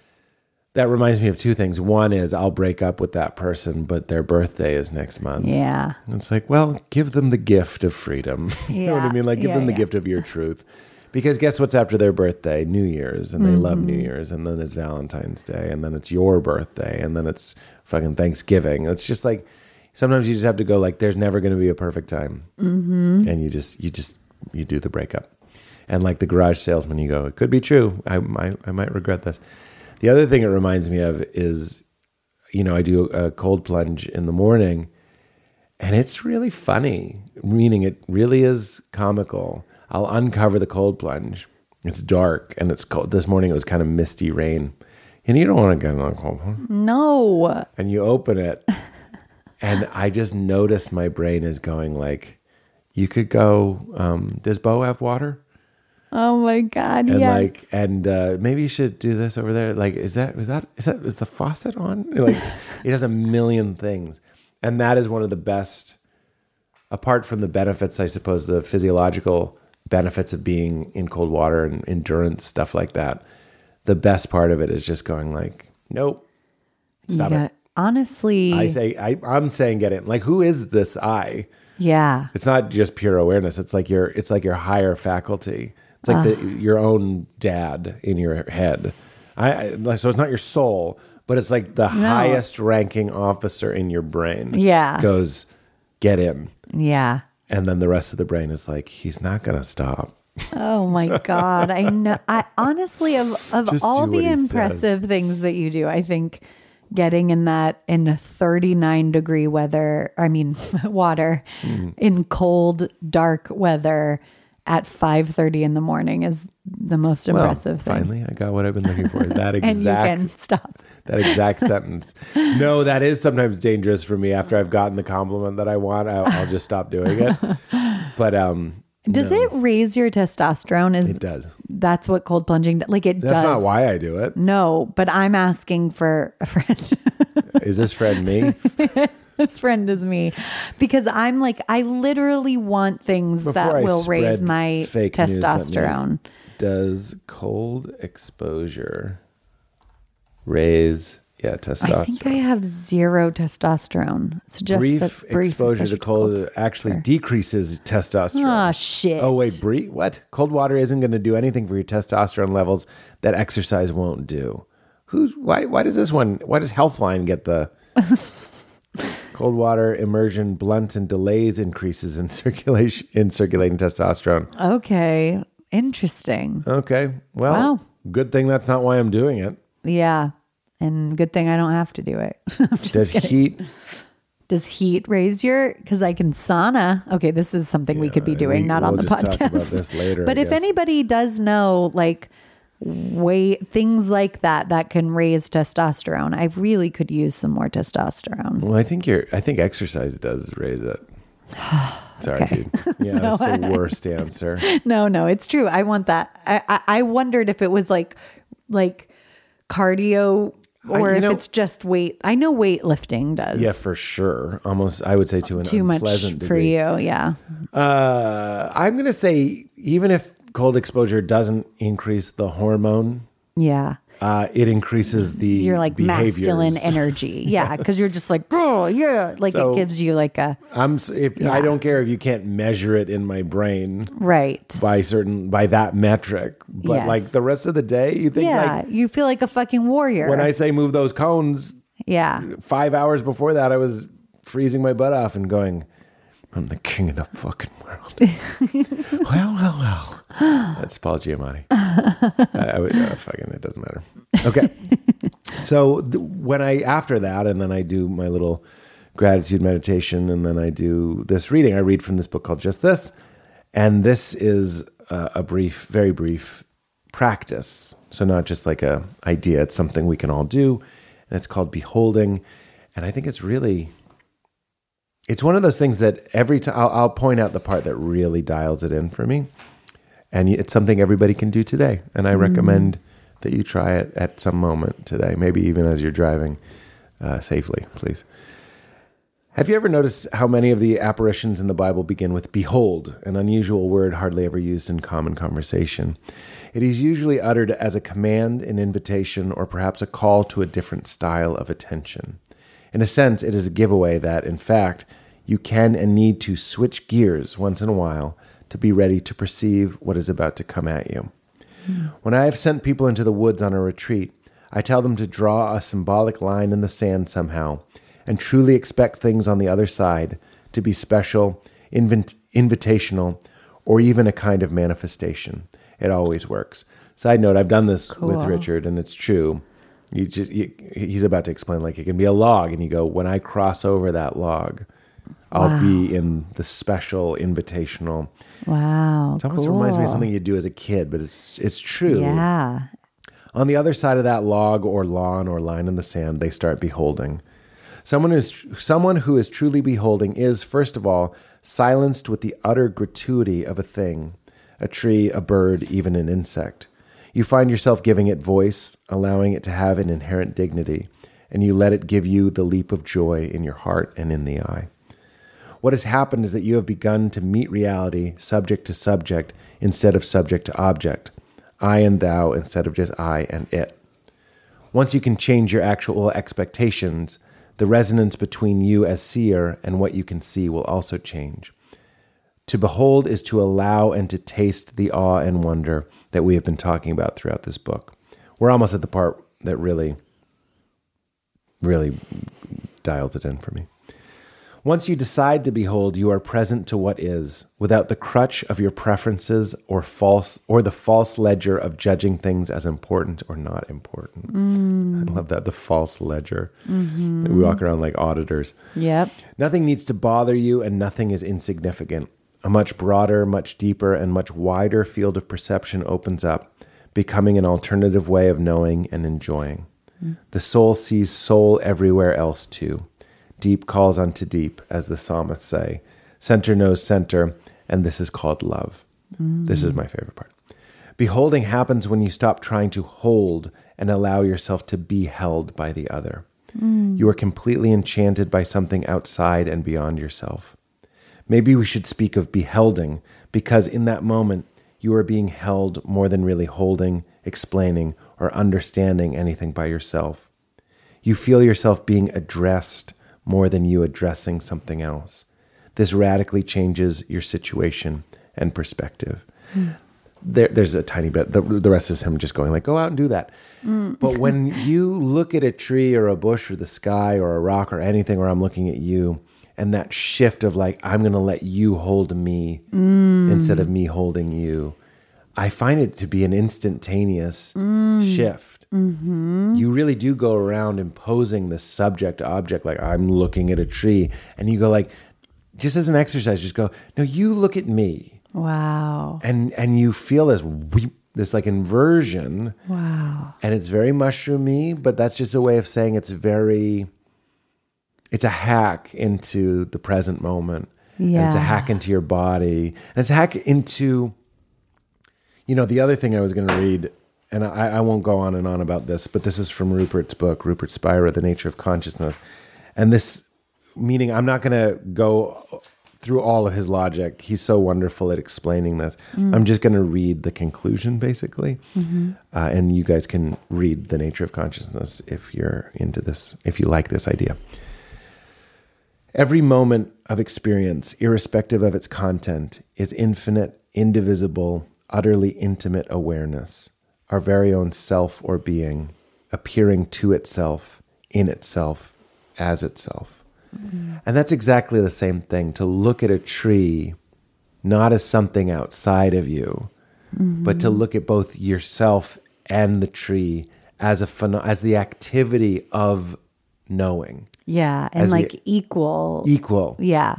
That reminds me of two things. One is I'll break up with that person, but their birthday is next month. Yeah. And it's like, well, give them the gift of freedom. You know what I Yeah. mean? Like, give Yeah, them the yeah. gift of your truth. Because guess what's after their birthday? New Year's. And they love New Year's. And then it's Valentine's Day. And then it's your birthday. And then it's fucking Thanksgiving. It's just like, sometimes you just have to go like, there's never going to be a perfect time. Mm-hmm. And you just, you just, you do the breakup. And like the garage salesman, you go, it could be true. I, I, I might regret this. The other thing it reminds me of is, you know, I do a cold plunge in the morning and it's really funny, meaning it really is comical. I'll uncover the cold plunge. It's dark and it's cold. This morning it was kind of misty rain. And you don't want to get in a cold plunge. No. And you open it and I just notice my brain is going like, you could go, um, does Bo have water? Oh my God. And yes. like, and uh, maybe you should do this over there. Like, is that, is that, is that, is the faucet on? Like, it does a million things. And that is one of the best, apart from the benefits, I suppose, the physiological benefits of being in cold water and endurance, stuff like that. The best part of it is just going like, nope, stop You it. got- Honestly. I say, I, I'm saying get in. Like, who is this I? Yeah. It's not just pure awareness. It's like your, it's like your higher faculty. It's like the, your own dad in your head. I, I like, so it's not your soul, but it's like the highest ranking officer in your brain. Yeah. Goes, get in. Yeah. And then the rest of the brain is like, he's not going to stop. Oh my God. I know. I honestly, of, of Just all do what the he impressive says. things that you do, I think getting in that in thirty-nine degree weather, I mean, water Mm. in cold, dark weather at five thirty in the morning is the most Well, impressive thing. finally, I got what I've been looking for. That And you exact can stop. that exact sentence. No, that is sometimes dangerous for me. After I've gotten the compliment that I want, I'll, I'll just stop doing it. But um, Does no, it raise your testosterone? Is it does. that's what cold plunging do- like it That's does? not why I do it. No, but I'm asking for a friend. Is this friend me? This friend is me because I'm like I literally want things Before that I will raise spread my fake news, let me- testosterone. Does cold exposure raise yeah testosterone? I think I have zero testosterone. Suggest brief, that brief exposure to cold, cold actually decreases testosterone. Oh shit! Oh wait, brief what? Cold water isn't going to do anything for your testosterone levels that exercise won't do. Who's why? Why does this one? Why does Healthline get the cold water immersion blunts and delays increases in circulation in circulating testosterone? Okay, interesting. Okay, well, Wow. good thing that's not why I'm doing it. Yeah, and good thing I don't have to do it. I'm just Does kidding. heat? Does heat raise your? Because I can sauna. Okay, this is something we could be doing, we- not on we'll the just podcast. talk about this later, But I if guess. anybody does know, like, weight things like that that can raise testosterone, I really could use some more testosterone. Well, I think you're. I think exercise does raise it. Sorry, Okay. dude. Yeah, that's the worst answer. No, no, it's true. I want that. I, I, I wondered if it was like, like cardio. I- Or you if know- it's just weight. I know weightlifting does. Yeah, for sure. Almost, I would say to an Too much unpleasant for degree. you. Yeah. Uh, I'm going to say even if cold exposure doesn't increase the hormone, Yeah. uh, it increases the You're like masculine behaviors. energy. Yeah. Cause you're just like, oh yeah. Like So- it gives you like a, I'm s- if I don't care if you can't measure it in my brain right. by certain by that metric, but Yes. like the rest of the day, you think Yeah. like You feel like a fucking warrior. when I say move those cones, yeah. five hours before that, I was freezing my butt off and going, I'm the king of the fucking world. well, well, well. That's Paul Giamatti. I, I, would- uh, fucking, it doesn't matter. Okay. So th- when I, after that, and then I do my little gratitude meditation, and then I do this reading. I read from this book called Just This. And this is uh, a brief, very brief practice. So not just like a idea, it's something we can all do. And it's called Beholding. And I think it's really, it's one of those things that every time, I'll, I'll point out the part that really dials it in for me. And it's something everybody can do today. And I recommend that you try it at some moment today, maybe even as you're driving uh, safely, please. Have you ever noticed how many of the apparitions in the Bible begin with behold, an unusual word hardly ever used in common conversation? It is usually uttered as a command, an invitation, or perhaps a call to a different style of attention. In a sense, it is a giveaway that, in fact, you can and need to switch gears once in a while to be ready to perceive what is about to come at you. When I have sent people into the woods on a retreat, I tell them to draw a symbolic line in the sand somehow and truly expect things on the other side to be special, invent- invitational, or even a kind of manifestation. It always works. Side note, I've done this with Cool. Richard, and it's true. You just you, he's about to explain, like, it can be a log, and you go, when I cross over that log, I'll Wow. be in the special, invitational. Wow. It almost cool. reminds me of something you do as a kid, but it's it's true. Yeah. On the other side of that log or lawn or line in the sand, they start beholding. Someone who's someone who is truly beholding is, first of all, silenced with the utter gratuity of a thing, a tree, a bird, even an insect. You find yourself giving it voice, allowing it to have an inherent dignity, and you let it give you the leap of joy in your heart and in the eye. What has happened is that you have begun to meet reality subject to subject instead of subject to object, I and thou instead of just I and it. Once you can change your actual expectations, the resonance between you as seer and what you can see will also change. To behold is to allow and to taste the awe and wonder that we have been talking about throughout this book. We're almost at the part that really, really dials it in for me. Once you decide to behold, you are present to what is, without the crutch of your preferences or false or the false ledger of judging things as important or not important. Mm. I love that, the false ledger. Mm-hmm. We walk around like auditors. Yep. Nothing needs to bother you, and nothing is insignificant. A much broader, much deeper, and much wider field of perception opens up, becoming an alternative way of knowing and enjoying. Mm. The soul sees soul everywhere else too. Deep calls unto deep, as the psalmists say. Center knows center, and this is called love. Mm. This is my favorite part. Beholding happens when you stop trying to hold and allow yourself to be held by the other. Mm. You are completely enchanted by something outside and beyond yourself. Maybe we should speak of behelding, because in that moment, you are being held more than really holding, explaining, or understanding anything by yourself. You feel yourself being addressed more than you addressing something else. This radically changes your situation and perspective. Mm. There, there's a tiny bit. The, the rest is him just going like, go out and do that. Mm. But when you look at a tree or a bush or the sky or a rock or anything, or I'm looking at you, and that shift of like, I'm going to let you hold me mm. instead of me holding you, I find it to be an instantaneous mm. shift. Mm-hmm. You really do go around imposing the subject object, like I'm looking at a tree, and you go like, just as an exercise, just go, no, you look at me. Wow. And and you feel this weep, this like inversion. Wow. And it's very mushroomy, but that's just a way of saying it's very, it's a hack into the present moment. Yeah. And it's a hack into your body. And it's a hack into, you know, the other thing I was going to read, and I, I won't go on and on about this, but this is from Rupert's book, Rupert Spira, The Nature of Consciousness. And this, meaning I'm not going to go through all of his logic. He's so wonderful at explaining this. Mm. I'm just going to read the conclusion, basically. Mm-hmm. Uh, and you guys can read The Nature of Consciousness if you're into this, if you like this idea. Every moment of experience, irrespective of its content, is infinite, indivisible, utterly intimate awareness. Our very own self or being, appearing to itself, in itself, as itself. Mm-hmm. And that's exactly the same thing, to look at a tree, not as something outside of you, mm-hmm. but to look at both yourself and the tree as a pheno- as the activity of knowing. Yeah, and like the, equal. Equal. Yeah.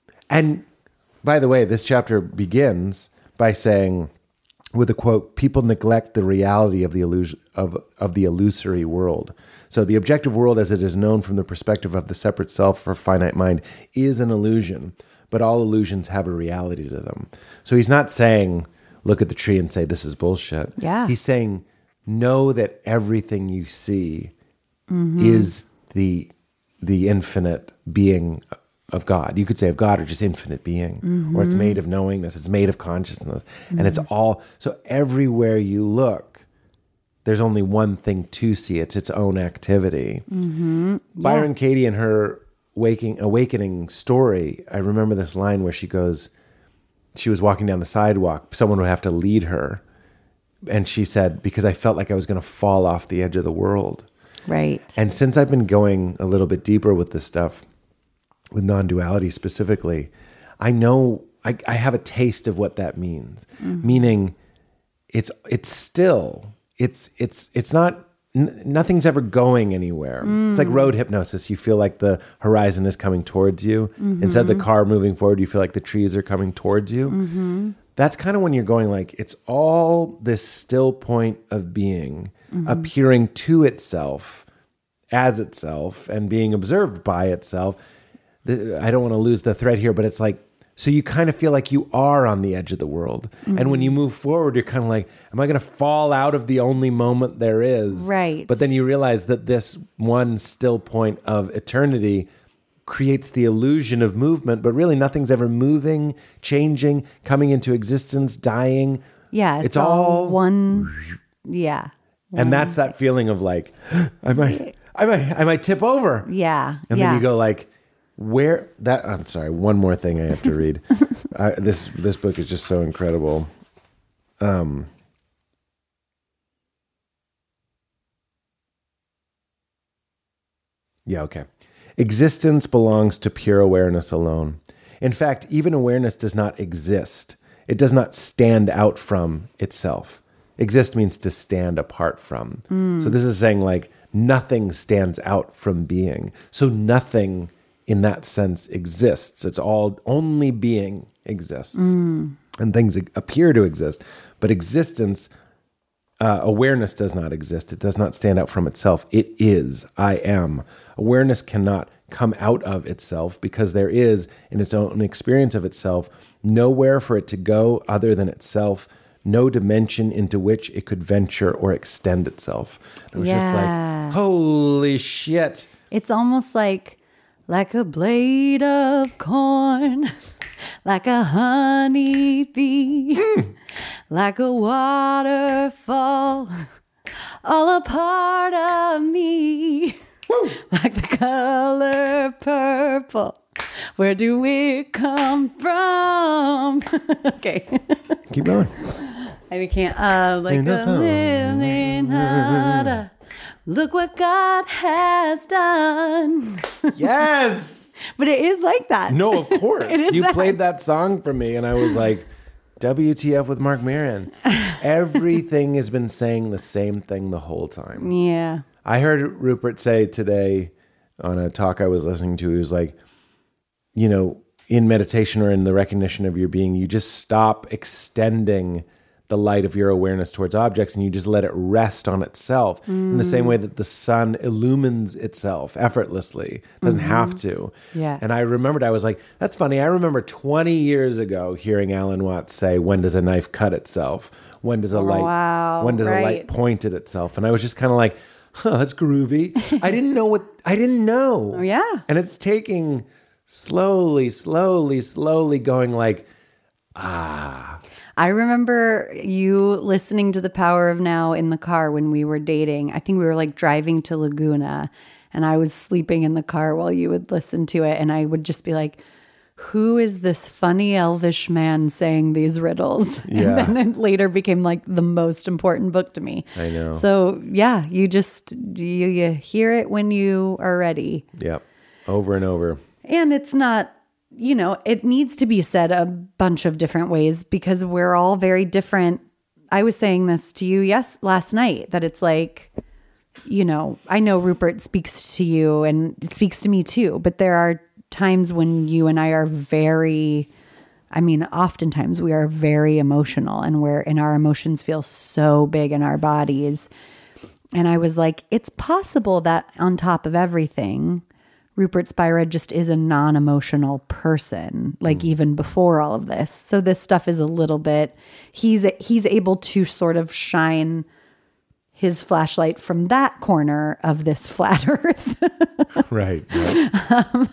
And by the way, this chapter begins by saying, with a quote, people neglect the reality of the illusion of, of the illusory world. So the objective world as it is known from the perspective of the separate self or finite mind is an illusion, but all illusions have a reality to them. So he's not saying, look at the tree and say, this is bullshit. Yeah. He's saying, know that everything you see mm-hmm. is the the infinite being of God. You could say of God, or just infinite being, mm-hmm. or it's made of knowingness, it's made of consciousness. Mm-hmm. And it's all, so everywhere you look, there's only one thing to see. It's its own activity. Mm-hmm. Yeah. Byron Katie in her waking awakening story, I remember this line where she goes, she was walking down the sidewalk, someone would have to lead her. And she said, because I felt like I was going to fall off the edge of the world. Right. And since I've been going a little bit deeper with this stuff, with non-duality specifically, I know I, I have a taste of what that means. Mm-hmm. Meaning, it's it's still it's it's it's not n- nothing's ever going anywhere. Mm. It's like road hypnosis. You feel like the horizon is coming towards you. Mm-hmm. Instead of the car moving forward, you feel like the trees are coming towards you. Mm-hmm. That's kind of when you're going like, it's all this still point of being mm-hmm. appearing to itself as itself and being observed by itself. I don't want to lose the thread here, but it's like, so you kind of feel like you are on the edge of the world. Mm-hmm. And when you move forward, you're kind of like, am I going to fall out of the only moment there is? Right. But then you realize that this one still point of eternity creates the illusion of movement, but really nothing's ever moving, changing, coming into existence, dying. Yeah. It's, it's all, all one. Yeah. One. And that's that feeling of like, I might, I might, I might tip over. Yeah. And yeah. then you go like, where that, I'm sorry, one more thing I have to read. I, this, this book is just so incredible. Um, yeah. Okay. Existence belongs to pure awareness alone. In fact, even awareness does not exist. It does not stand out from itself. Exist means to stand apart from. Mm. So this is saying like nothing stands out from being. So nothing in that sense exists. It's all, only being exists. Mm. And things appear to exist. But existence, uh, awareness does not exist. It does not stand out from itself. It is, I am. Awareness cannot come out of itself because there is, in its own experience of itself, nowhere for it to go other than itself, no dimension into which it could venture or extend itself. It was yeah. just like, holy shit. It's almost like, like a blade of corn, like a honeybee, mm. like a waterfall, all a part of me. Woo. Like the color purple. Where do we come from? Okay. Keep going. I can't. Uh, like a living water. Look what God has done. Yes. But it is like that. No, of course. It is you that. played that song for me, and I was like, W T F with Mark Maron. Everything has been saying the same thing the whole time. Yeah. I heard Rupert say today on a talk I was listening to, he was like, you know, in meditation or in the recognition of your being, you just stop extending the light of your awareness towards objects and you just let it rest on itself mm. in the same way that the sun illumines itself effortlessly. It doesn't mm-hmm. have to. Yeah. And I remembered, I was like, that's funny. I remember twenty years ago hearing Alan Watts say, when does a knife cut itself? When does a light, wow, when does right. a light point at itself? And I was just kind of like, huh, that's groovy. I didn't know what, I didn't know. Oh, yeah. And it's taking slowly, slowly, slowly going like, ah. I remember you listening to The Power of Now in the car when we were dating. I think we were like driving to Laguna and I was sleeping in the car while you would listen to it. And I would just be like, who is this funny elvish man saying these riddles? Yeah. And then it later became like the most important book to me. I know. So yeah, you just, you, you hear it when you are ready. Yep. Over and over. And it's not, you know, it needs to be said a bunch of different ways because we're all very different. I was saying this to you yes last night, that it's like, you know, I know Rupert speaks to you and speaks to me too, but there are times when you and I are very, I mean, oftentimes we are very emotional and we're, and our emotions feel so big in our bodies. And I was like, it's possible that on top of everything, Rupert Spira just is a non-emotional person, like mm. even before all of this. So this stuff is a little bit, he's he's able to sort of shine his flashlight from that corner of this flat earth. Right. right. Um,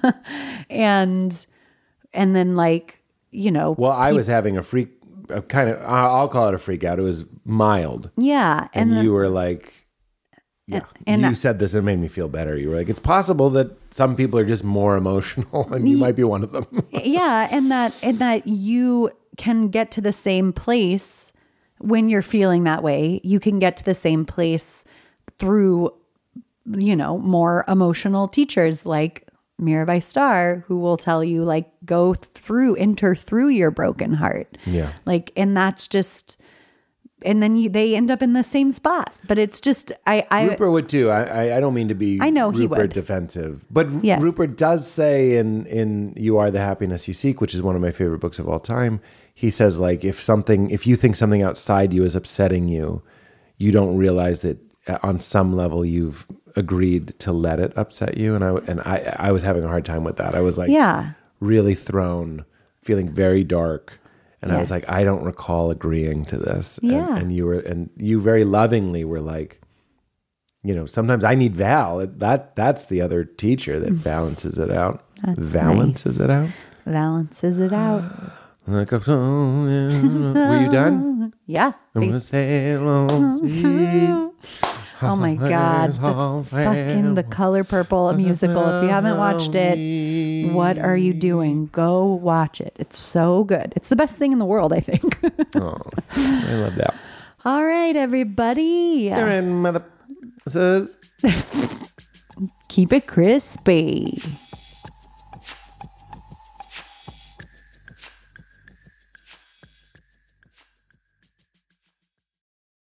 and, and then like, you know. Well, I he, was having a freak, a kind of, I'll call it a freak out. It was mild. Yeah. And, and you the, were like, yeah, and, and you I, said this and it made me feel better. You were like, it's possible that some people are just more emotional and you might be one of them. Yeah. And that, and that you can get to the same place when you're feeling that way. You can get to the same place through, you know, more emotional teachers like Mirabai Starr, who will tell you like, go through, enter through your broken heart. Yeah. Like, and that's just, and then you, they end up in the same spot. But it's just, I, I Rupert would too. I, I, I don't mean to be I know he Rupert would. defensive, but Yes. Rupert does say in, in You Are the Happiness You Seek, which is one of my favorite books of all time. He says like, if something, if you think something outside you is upsetting you, you don't realize that on some level you've agreed to let it upset you. And I, and I, I was having a hard time with that. I was like, yeah, really thrown, feeling very dark. And yes. I was like, I don't recall agreeing to this. Yeah. And, and you were, and you very lovingly were like, you know, sometimes I need Val. That that's the other teacher that balances it out. That's Valances nice. it out. Balances it out. Like a song. Were you done? Yeah. I'm gonna sail on sea. Oh my God. The fucking The Color Purple musical. If you haven't watched it, what are you doing? Go watch it. It's so good. It's the best thing in the world, I think. Oh, I love that. All right, everybody. They're in mother. Keep it crispy.